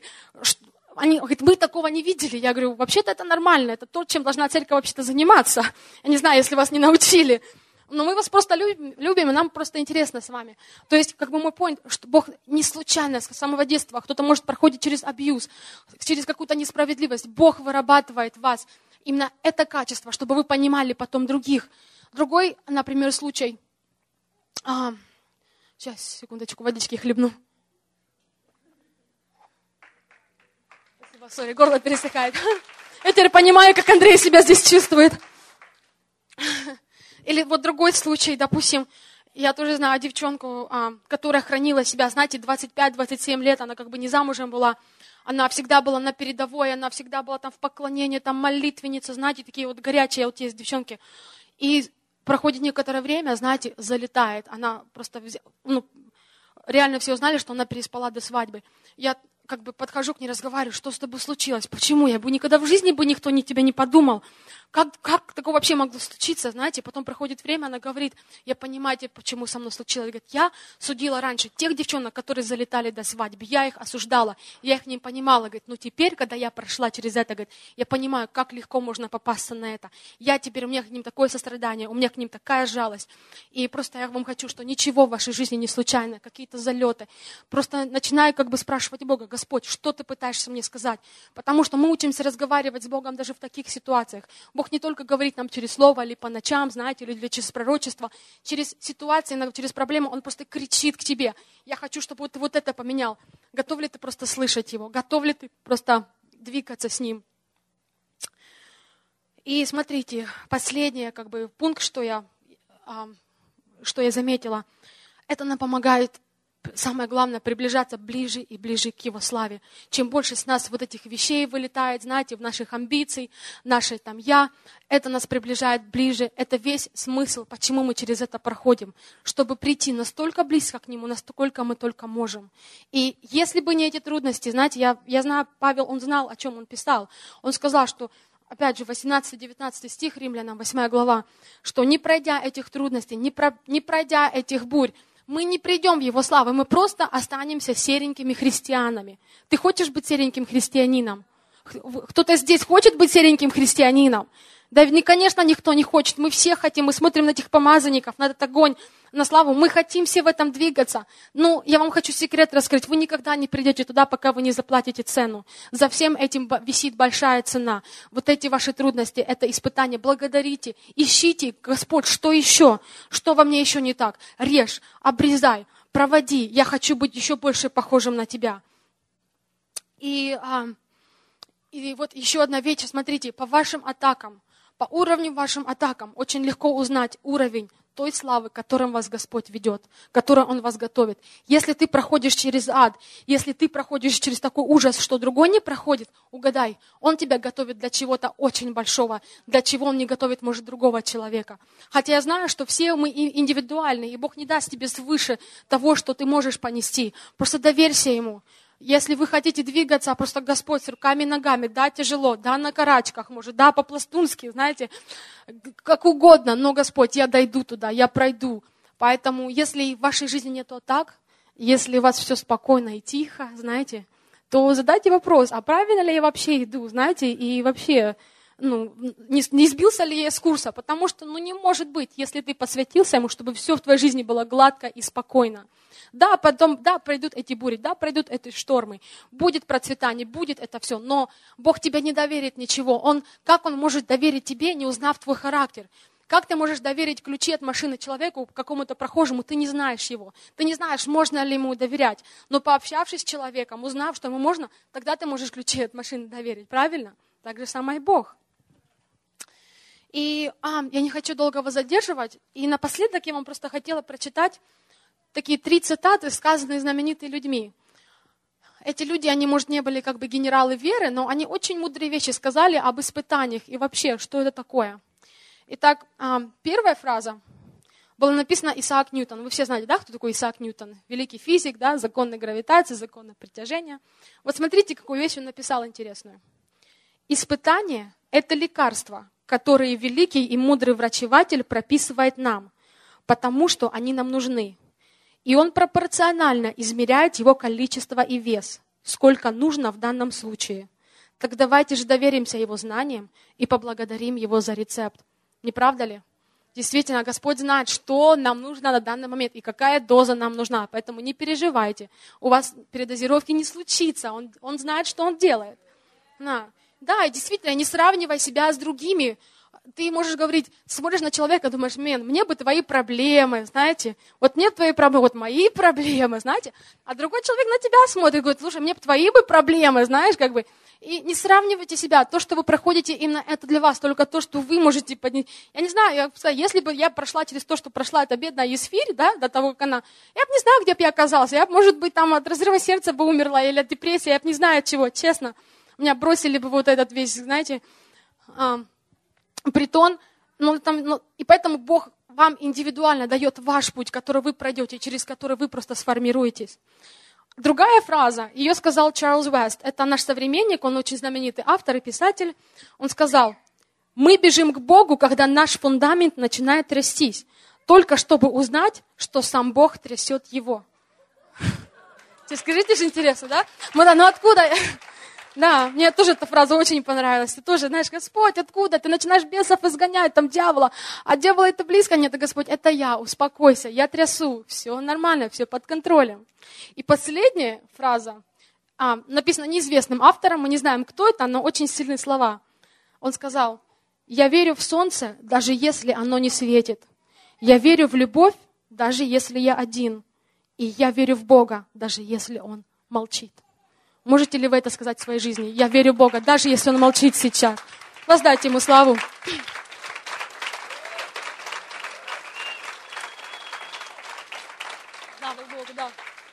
Они говорят, мы такого не видели. Я говорю, вообще-то это нормально, это то, чем должна церковь вообще-то заниматься. Я не знаю, если вас не научили. Но мы вас просто любим, любим, и нам просто интересно с вами. То есть, как бы мой point, что Бог не случайно с самого детства, кто-то может проходить через абьюз, через какую-то несправедливость. Бог вырабатывает в вас именно это качество, чтобы вы понимали потом других. Другой, например, случай. А, сейчас, секундочку, водички хлебну. Сори, горло пересыхает. Я теперь понимаю, как Андрей себя здесь чувствует. Или вот другой случай, допустим, я тоже знаю девчонку, которая хранила себя, знаете, двадцать пять - двадцать семь лет, она как бы не замужем была, она всегда была на передовой, она всегда была там в поклонении, там молитвенница, знаете, такие вот горячие вот есть девчонки. И проходит некоторое время, знаете, залетает, она просто, ну, реально все узнали, что она переспала до свадьбы. Я как бы подхожу к ней, разговариваю, что с тобой случилось, почему, я бы никогда в жизни бы никто ни тебя не подумал. Как, как такое вообще могло случиться, знаете? Потом проходит время, она говорит, я понимаю, почему со мной случилось. Говорит, я судила раньше тех девчонок, которые залетали до свадьбы, я их осуждала, я их не понимала. Говорит, но теперь, когда я прошла через это, говорит, я понимаю, как легко можно попасться на это. Я теперь, у меня к ним такое сострадание, у меня к ним такая жалость. И просто я вам хочу, что ничего в вашей жизни не случайно, какие-то залеты. Просто начинаю как бы спрашивать Бога, Господь, что ты пытаешься мне сказать? Потому что мы учимся разговаривать с Богом даже в таких ситуациях. Бог не только говорит нам через слово, или по ночам, знаете, или через пророчество, через ситуации, через проблемы, Он просто кричит к тебе. Я хочу, чтобы ты вот это поменял. Готов ли ты просто слышать Его? Готов ли ты просто двигаться с Ним? И смотрите, последний как бы, пункт, что я, что я заметила, это нам помогает, самое главное, приближаться ближе и ближе к Его славе. Чем больше с нас вот этих вещей вылетает, знаете, в наших амбиций, нашей там «я», это нас приближает ближе. Это весь смысл, почему мы через это проходим. Чтобы прийти настолько близко к Нему, насколько мы только можем. И если бы не эти трудности, знаете, я, я знаю, Павел, он знал, о чем он писал. Он сказал, что опять же, восемнадцатый-девятнадцатый стих, Римлянам, восьмая глава, что не пройдя этих трудностей, не, про, не пройдя этих бурь, мы не придем в Его славу, мы просто останемся серенькими христианами. Ты хочешь быть сереньким христианином? Кто-то здесь хочет быть сереньким христианином? Да, конечно, никто не хочет. Мы все хотим, мы смотрим на этих помазанников, на этот огонь, на славу. Мы хотим все в этом двигаться. Ну, я вам хочу секрет раскрыть. Вы никогда не придете туда, пока вы не заплатите цену. За всем этим висит большая цена. Вот эти ваши трудности, это испытание. Благодарите, ищите, Господь, что еще? Что во мне еще не так? Режь, обрезай, проводи. Я хочу быть еще больше похожим на Тебя. И, а, и вот еще одна вещь. Смотрите, по вашим атакам, по уровню вашим атакам очень легко узнать уровень той славы, которым вас Господь ведет, которой Он вас готовит. Если ты проходишь через ад, если ты проходишь через такой ужас, что другой не проходит, угадай, Он тебя готовит для чего-то очень большого, для чего Он не готовит, может, другого человека. Хотя я знаю, что все мы индивидуальны, и Бог не даст тебе свыше того, что ты можешь понести. Просто доверься Ему. Если вы хотите двигаться, просто Господь с руками и ногами, да, тяжело, да, на карачках, может, да, по-пластунски, знаете, как угодно, но, Господь, я дойду туда, я пройду. Поэтому, если в вашей жизни нет так, если у вас все спокойно и тихо, знаете, то задайте вопрос, а правильно ли я вообще иду, знаете, и вообще, ну, не, не сбился ли я с курса, потому что, ну, не может быть, если ты посвятился Ему, чтобы все в твоей жизни было гладко и спокойно. Да, потом, да, пройдут эти бури, да, пройдут эти штормы, будет процветание, будет это все, но Бог тебе не доверит ничего. Он, как Он может доверить тебе, не узнав твой характер? Как ты можешь доверить ключи от машины человеку, какому-то прохожему, ты не знаешь его, ты не знаешь, можно ли ему доверять, но пообщавшись с человеком, узнав, что ему можно, тогда ты можешь ключи от машины доверить, правильно? Так же самое и Бог. И а, я не хочу долго вас задерживать, и напоследок я вам просто хотела прочитать такие три цитаты, сказанные знаменитыми людьми. Эти люди, они, может, не были как бы генералы веры, но они очень мудрые вещи сказали об испытаниях и вообще, что это такое. Итак, первая фраза была написана Исаак Ньютон. Вы все знаете, да, кто такой Исаак Ньютон? Великий физик, да, законы гравитации, законы притяжения. Вот смотрите, какую вещь он написал интересную. Испытание – это лекарство, которое великий и мудрый врачеватель прописывает нам, потому что они нам нужны. И он пропорционально измеряет его количество и вес, сколько нужно в данном случае. Так давайте же доверимся его знаниям и поблагодарим его за рецепт. Не правда ли? Действительно, Господь знает, что нам нужно на данный момент и какая доза нам нужна. Поэтому не переживайте. У вас передозировки не случится. Он, он знает, что Он делает. Да. да, и действительно, не сравнивай себя с другими. Ты можешь говорить, смотришь на человека, думаешь, мен, мне бы твои проблемы, знаете, вот нет твоей проблемы, вот мои проблемы, знаете, а другой человек на тебя смотрит, говорит, слушай, мне бы твои бы проблемы, знаешь, как бы, и не сравнивайте себя, то, что вы проходите, именно это для вас, только то, что вы можете поднять. Я не знаю, я, если бы я прошла через то, что прошла эта бедная Есфирь, да, до того, как она, я бы не знаю, где бы я оказалась, я бы, может быть, там от разрыва сердца бы умерла, или от депрессии, я бы не знаю от чего, честно, меня бросили бы вот этот весь, знаете, притон, но там, но, и поэтому Бог вам индивидуально дает ваш путь, который вы пройдете, через который вы просто сформируетесь. другая фраза, ее сказал Чарльз Уэст. Это наш современник, он очень знаменитый автор и писатель. Он сказал: мы бежим к Богу, когда наш фундамент начинает трястись, только чтобы узнать, что сам Бог трясет его. Тебе скажите же, интересно, да? Ну откуда? Да, мне тоже эта фраза очень понравилась. Ты тоже, знаешь, Господь, откуда? Ты начинаешь бесов изгонять, там дьявола. А дьявола это близко? Нет, Господь, это я, успокойся, я трясу. Все нормально, все под контролем. И последняя фраза, а, написана неизвестным автором, мы не знаем, кто это, но очень сильные слова. Он сказал: я верю в солнце, даже если оно не светит. Я верю в любовь, даже если я один. И я верю в Бога, даже если Он молчит. Можете ли вы это сказать в своей жизни? Я верю в Бога, даже если Он молчит сейчас. Воздайте Ему славу. Слава Богу, да.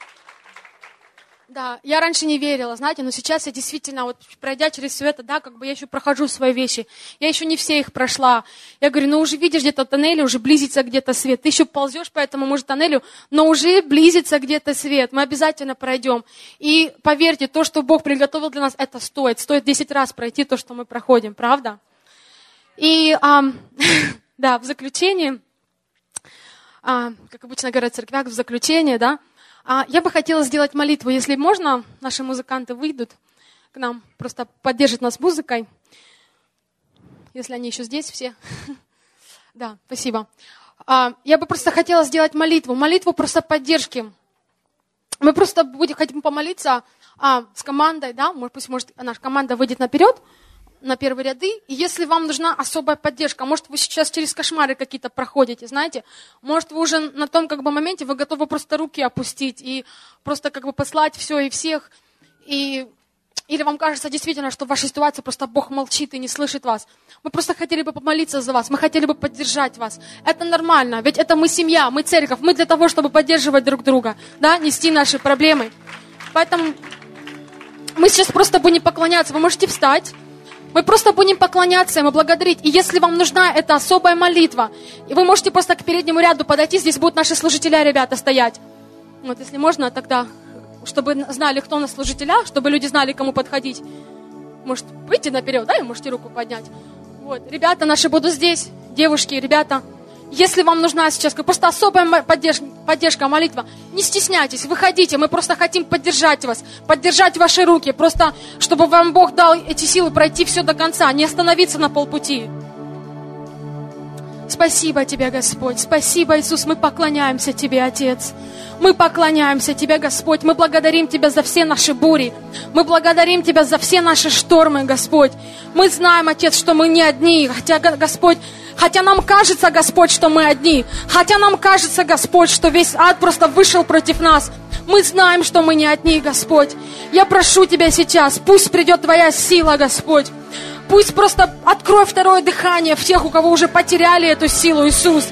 Да, я раньше не верила, знаете, но сейчас я действительно, вот пройдя через все это, да, как бы я еще прохожу свои вещи, я еще не все их прошла. Я говорю, ну уже видишь где-то тоннели, уже близится где-то свет. Ты еще ползешь по этому, может, тоннелю, но уже близится где-то свет. Мы обязательно пройдем. И поверьте, то, что Бог приготовил для нас, это стоит. Стоит десять раз пройти то, что мы проходим, правда? И, а, да, в заключение, а, как обычно говорят в церквях, в заключение, да, А я бы хотела сделать молитву, если можно, наши музыканты выйдут к нам, просто поддержат нас музыкой, если они еще здесь все. Да, спасибо. Я бы просто хотела сделать молитву, молитву просто поддержки. Мы просто будем, хотим помолиться с командой, да, пусть может, наша команда выйдет наперед, на первые ряды, и если вам нужна особая поддержка, может, вы сейчас через кошмары какие-то проходите, знаете, может, вы уже на том как бы моменте, вы готовы просто руки опустить и просто как бы послать все и всех, и, или вам кажется действительно, что в вашей ситуации просто Бог молчит и не слышит вас. Мы просто хотели бы помолиться за вас, мы хотели бы поддержать вас. Это нормально, ведь это мы семья, мы церковь, мы для того, чтобы поддерживать друг друга, да, нести наши проблемы. Поэтому мы сейчас просто будем поклоняться, вы можете встать. Мы просто будем поклоняться Ему, благодарить. И если вам нужна эта особая молитва, и вы можете просто к переднему ряду подойти, здесь будут наши служителя, ребята, стоять. Вот, если можно, тогда, чтобы знали, кто у нас служителя, чтобы люди знали, кому подходить. Может, выйти наперед, да, и можете руку поднять. Вот, ребята наши будут здесь, девушки, ребята. Если вам нужна сейчас просто особая поддержка, поддержка, молитва, не стесняйтесь, выходите, мы просто хотим поддержать вас, поддержать ваши руки, просто чтобы вам Бог дал эти силы пройти все до конца, не остановиться на полпути. Спасибо Тебе, Господь, спасибо, Иисус, мы поклоняемся Тебе, Отец. Мы поклоняемся Тебе, Господь, мы благодарим Тебя за все наши бури, мы благодарим Тебя за все наши штормы, Господь. Мы знаем, Отец, что мы не одни, хотя, Господь, Хотя нам кажется, Господь, что мы одни. Хотя нам кажется, Господь, что весь ад просто вышел против нас. Мы знаем, что мы не одни, Господь. Я прошу Тебя сейчас, пусть придет Твоя сила, Господь. Пусть просто открой второе дыхание в тех, у кого уже потеряли эту силу, Иисус.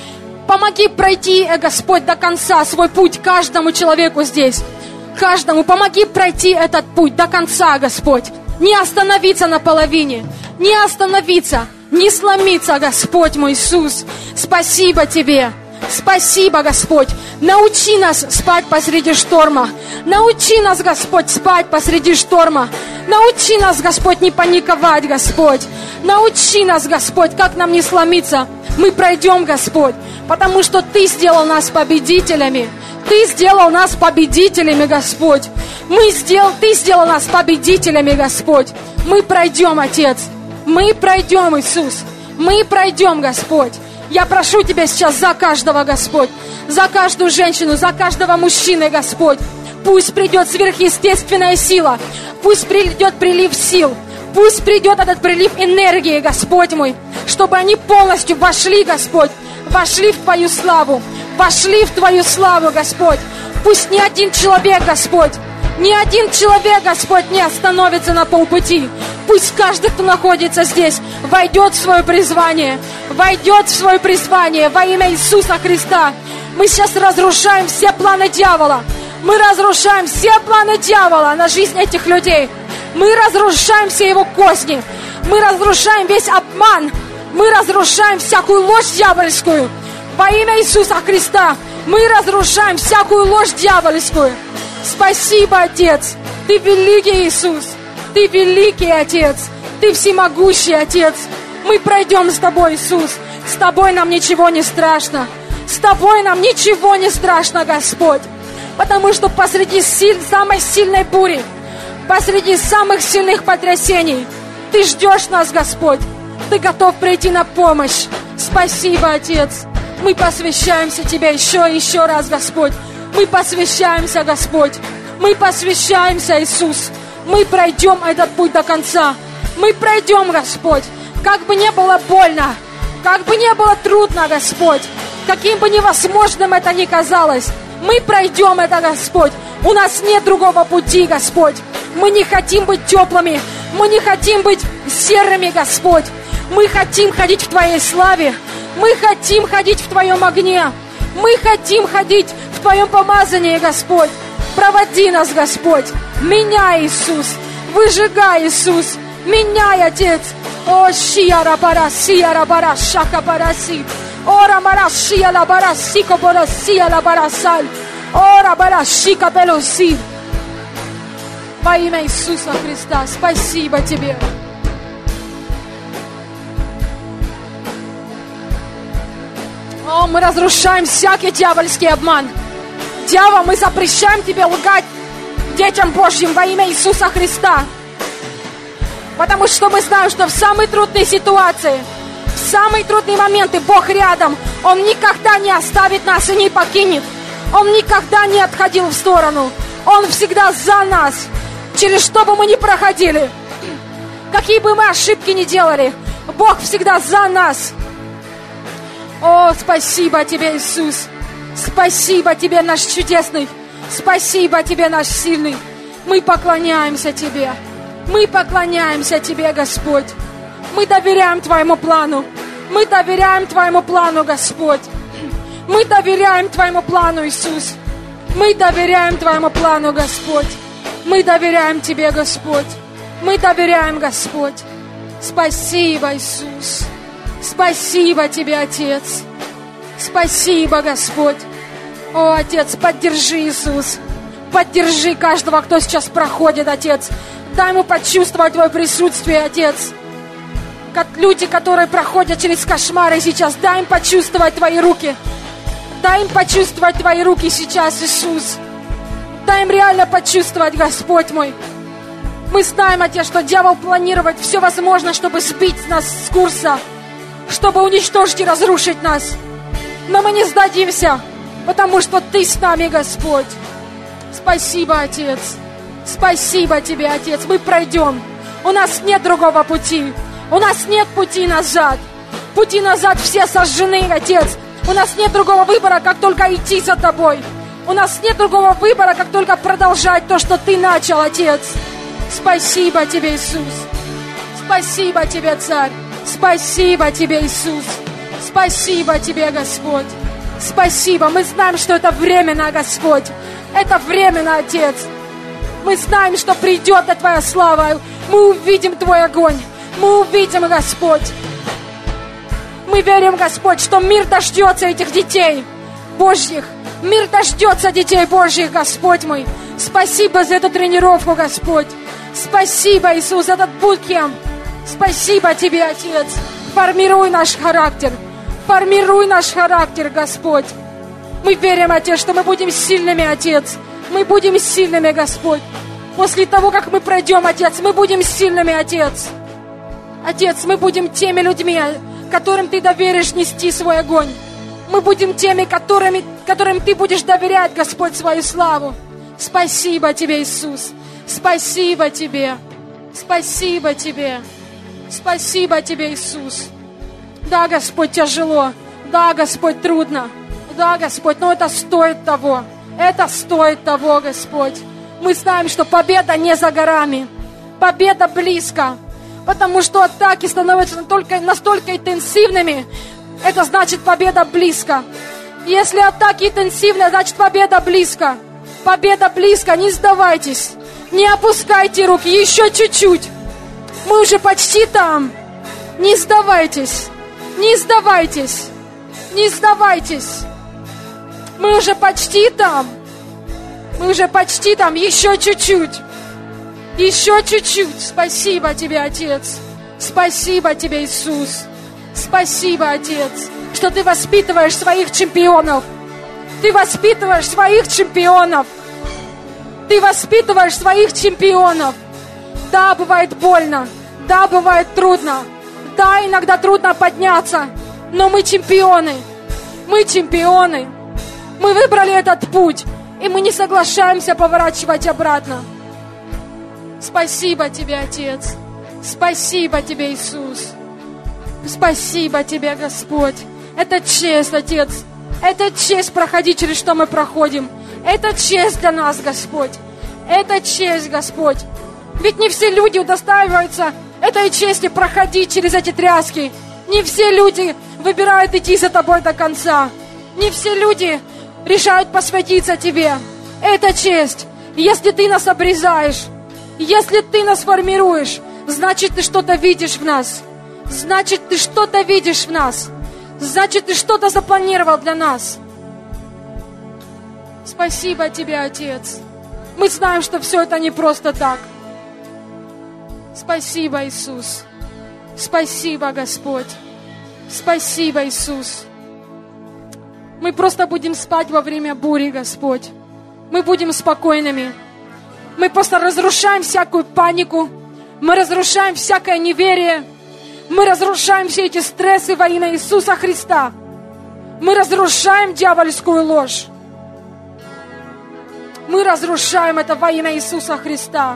Помоги пройти, Господь, до конца свой путь каждому человеку здесь. Каждому помоги пройти этот путь до конца, Господь. Не остановиться на половине. Не остановиться. Не сломиться, Господь мой Иисус. Спасибо Тебе. Спасибо, Господь. Научи нас спать посреди шторма. Научи нас, Господь, спать посреди шторма. Научи нас, Господь, не паниковать, Господь. Научи нас, Господь, как нам не сломиться. Мы пройдем, Господь, потому что Ты сделал нас победителями. Ты сделал нас победителями, Господь. Мы сделал, Ты сделал нас победителями, Господь. Мы пройдем, Отец. Мы пройдем, Иисус. Мы пройдем, Господь. Я прошу Тебя сейчас за каждого, Господь. За каждую женщину, за каждого мужчину, Господь. Пусть придет сверхъестественная сила. Пусть придет прилив сил. Пусть придет этот прилив энергии, Господь мой. Чтобы они полностью вошли, Господь. Вошли в Твою славу. Вошли в Твою славу, Господь. Пусть ни один человек, Господь, ни один человек, Господь, не остановится на полпути. Пусть каждый, кто находится здесь, войдет в свое призвание. Войдет в свое призвание во имя Иисуса Христа. Мы сейчас разрушаем все планы дьявола. Мы разрушаем все планы дьявола на жизнь этих людей. Мы разрушаем все его козни. Мы разрушаем весь обман. Мы разрушаем всякую ложь дьявольскую. Во имя Иисуса Христа мы разрушаем всякую ложь дьявольскую. Спасибо, Отец. Ты великий, Иисус. Ты великий, Отец. Ты всемогущий, Отец. Мы пройдем с Тобой, Иисус. С Тобой нам ничего не страшно. С Тобой нам ничего не страшно, Господь. Потому что посреди силь, самой сильной бури, посреди самых сильных потрясений, Ты ждешь нас, Господь. Ты готов прийти на помощь. Спасибо, Отец. Мы посвящаемся Тебе еще и еще раз, Господь. Мы посвящаемся, Господь. Мы посвящаемся, Иисус. Мы пройдем этот путь до конца. Мы пройдем, Господь. Как бы не было больно, как бы не было трудно, Господь, каким бы невозможным это ни казалось, мы пройдем это, Господь. У нас нет другого пути, Господь. Мы не хотим быть теплыми, мы не хотим быть серыми, Господь. Мы хотим ходить в Твоей славе, мы хотим ходить в Твоем огне, мы хотим ходить в Твоем помазании, Господь. Проводи нас, Господь. Меняй, Иисус. Выжигай, Иисус. Меняй, Отец. О, шияра барасия рабара шака бараси. Ора марашия la barasiko borосия la барасаль. Ора барашика белоси. Во имя Иисуса Христа. Спасибо Тебе. О, мы разрушаем всякий дьявольский обман. Дьявол, мы запрещаем Тебе лгать детям Божьим во имя Иисуса Христа. Потому что мы знаем, что в самые трудные ситуации, в самые трудные моменты Бог рядом. Он никогда не оставит нас и не покинет. Он никогда не отходил в сторону. Он всегда за нас. Через что бы мы ни проходили, какие бы мы ошибки ни делали, Бог всегда за нас. О, спасибо Тебе, Иисус. Спасибо Тебе, наш чудесный. Спасибо Тебе, наш сильный. Мы поклоняемся Тебе. Мы поклоняемся Тебе, Господь. Мы доверяем Твоему плану. Мы доверяем Твоему плану, Господь. Мы доверяем Твоему плану, Иисус. Мы доверяем Твоему плану, Господь. Мы доверяем Тебе, Господь. Мы доверяем, Господь. Спасибо, Иисус. Спасибо Тебе, Отец. Спасибо, Господь. О, Отец, поддержи, Иисус. Поддержи каждого, кто сейчас проходит, Отец. Дай ему почувствовать Твое присутствие, Отец. Как люди, которые проходят через кошмары сейчас, дай им почувствовать Твои руки. Дай им почувствовать Твои руки сейчас, Иисус. Дай им реально почувствовать, Господь мой. Мы знаем, Отец, что дьявол планирует все возможное, чтобы сбить нас с курса, чтобы уничтожить и разрушить нас. Но мы не сдадимся, потому что Ты с нами, Господь. Спасибо, Отец. Спасибо Тебе, Отец. Мы пройдем. У нас нет другого пути. У нас нет пути назад. Пути назад все сожжены, Отец. У нас нет другого выбора, как только идти за Тобой. У нас нет другого выбора, как только продолжать то, что Ты начал, Отец. Спасибо Тебе, Иисус. Спасибо Тебе, Царь. Спасибо Тебе, Иисус. Спасибо Тебе, Господь. Спасибо. Мы знаем, что это временно, Господь. Это временно, Отец. Мы знаем, что придет Твоя слава. Мы увидим Твой огонь. Мы увидим, Господь. Мы верим, Господь, что мир дождется этих детей Божьих. Мир дождется детей Божьих, Господь мой. Спасибо за эту тренировку, Господь. Спасибо, Иисус, за этот буткемп. Спасибо Тебе, Отец. Формируй наш характер. Формируй наш характер, Господь. Мы верим, Отец, что мы будем сильными, Отец. Мы будем сильными, Господь. После того, как мы пройдем, Отец, мы будем сильными, Отец. Отец, мы будем теми людьми, которым Ты доверишь нести свой огонь. Мы будем теми, которыми, которым Ты будешь доверять, Господь, свою славу. Спасибо Тебе, Иисус. Спасибо Тебе. Спасибо Тебе. Спасибо Тебе, Иисус. Да, Господь, тяжело. Да, Господь, трудно. Да, Господь, но это стоит того. Это стоит того, Господь. Мы знаем, что победа не за горами. Победа близко. Потому что атаки становятся настолько, настолько интенсивными. Это значит, победа близко. Если атаки интенсивны, значит, победа близко. Победа близко. Не сдавайтесь. Не опускайте руки. Еще чуть-чуть. Мы уже почти там. Не сдавайтесь. Не сдавайтесь. Не сдавайтесь. Мы уже почти там. Мы уже почти там, еще чуть-чуть. Еще чуть-чуть. Спасибо Тебе, Отец. Спасибо Тебе, Иисус. Спасибо, Отец, что Ты воспитываешь своих чемпионов. Ты воспитываешь своих чемпионов. Ты воспитываешь своих чемпионов. Да, бывает больно. Да, бывает трудно. Да, иногда трудно подняться. Но мы чемпионы. Мы чемпионы. Мы выбрали этот путь. И мы не соглашаемся поворачивать обратно. Спасибо Тебе, Отец. Спасибо Тебе, Иисус. Спасибо Тебе, Господь. Это честь, Отец. Это честь проходить, через что мы проходим. Это честь для нас, Господь. Это честь, Господь. Ведь не все люди удостаиваются этой чести проходить через эти тряски. Не все люди выбирают идти за Тобой до конца. Не все люди решают посвятиться Тебе. Это честь. Если Ты нас обрезаешь, если Ты нас формируешь, значит, Ты что-то видишь в нас. Значит, Ты что-то видишь в нас. Значит, Ты что-то запланировал для нас. Спасибо Тебе, Отец. Мы знаем, что все это не просто так. Спасибо, Иисус. Спасибо, Господь. Спасибо, Иисус. Мы просто будем спать во время бури, Господь. Мы будем спокойными. Мы просто разрушаем всякую панику. Мы разрушаем всякое неверие. Мы разрушаем все эти стрессы во имя Иисуса Христа. Мы разрушаем дьявольскую ложь. Мы разрушаем это во имя Иисуса Христа.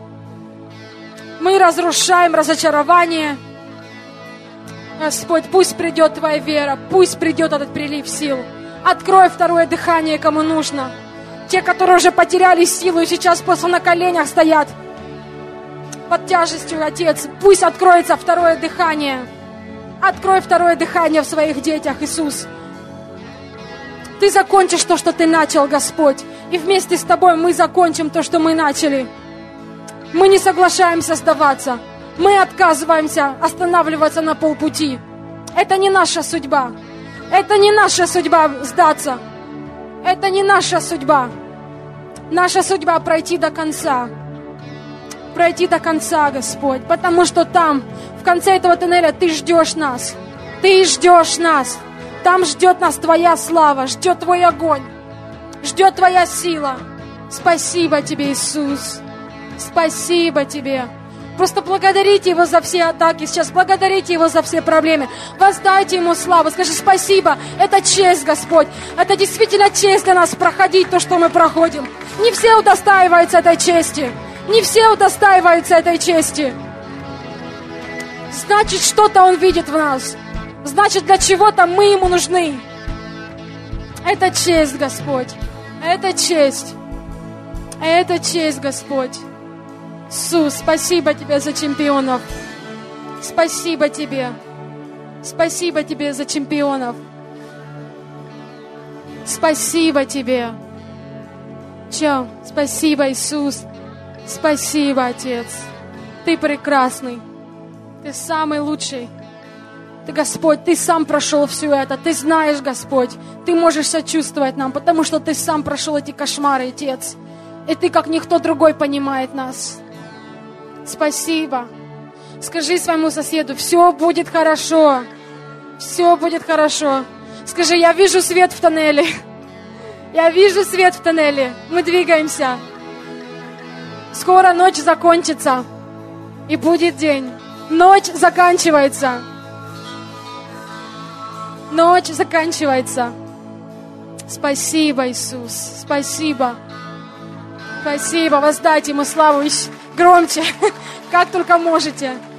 Мы разрушаем разочарование. Господь, пусть придет Твоя вера, пусть придет этот прилив сил. Открой второе дыхание, кому нужно. Те, которые уже потеряли силу и сейчас просто на коленях стоят под тяжестью, Отец, пусть откроется второе дыхание. Открой второе дыхание в своих детях, Иисус. Ты закончишь то, что Ты начал, Господь. И вместе с Тобой мы закончим то, что мы начали. Мы не соглашаемся сдаваться. Мы отказываемся останавливаться на полпути. Это не наша судьба. Это не наша судьба сдаться. Это не наша судьба. Наша судьба пройти до конца. Пройти до конца, Господь. Потому что там, в конце этого тоннеля, Ты ждешь нас. Ты ждешь нас. Там ждет нас Твоя слава, ждет Твой огонь, ждет Твоя сила. Спасибо Тебе, Иисус. Спасибо Тебе. Просто благодарите Его за все атаки сейчас, благодарите Его за все проблемы. Воздайте Ему славу, скажи спасибо. Это честь, Господь. Это действительно честь для нас проходить то, что мы проходим. Не все удостаиваются этой чести. Не все удостаиваются этой чести. Значит, что-то Он видит в нас. Значит, для чего-то мы Ему нужны. Это честь, Господь. Это честь. Это честь, Господь. Иисус, спасибо Тебе за чемпионов. Спасибо Тебе. Спасибо Тебе за чемпионов. Спасибо Тебе. Че? Спасибо, Иисус. Спасибо, Отец. Ты прекрасный. Ты самый лучший. Ты, Господь, Ты сам прошел все это. Ты знаешь, Господь. Ты можешь сочувствовать нам, потому что Ты сам прошел эти кошмары, Отец. И Ты, как никто другой, понимает нас. Спасибо. Скажи своему соседу, все будет хорошо. Все будет хорошо. Скажи, я вижу свет в тоннеле. Я вижу свет в тоннеле. Мы двигаемся. Скоро ночь закончится. И будет день. Ночь заканчивается. Ночь заканчивается. Спасибо, Иисус. Спасибо. Спасибо. Воздайте Ему славу громче, как только можете.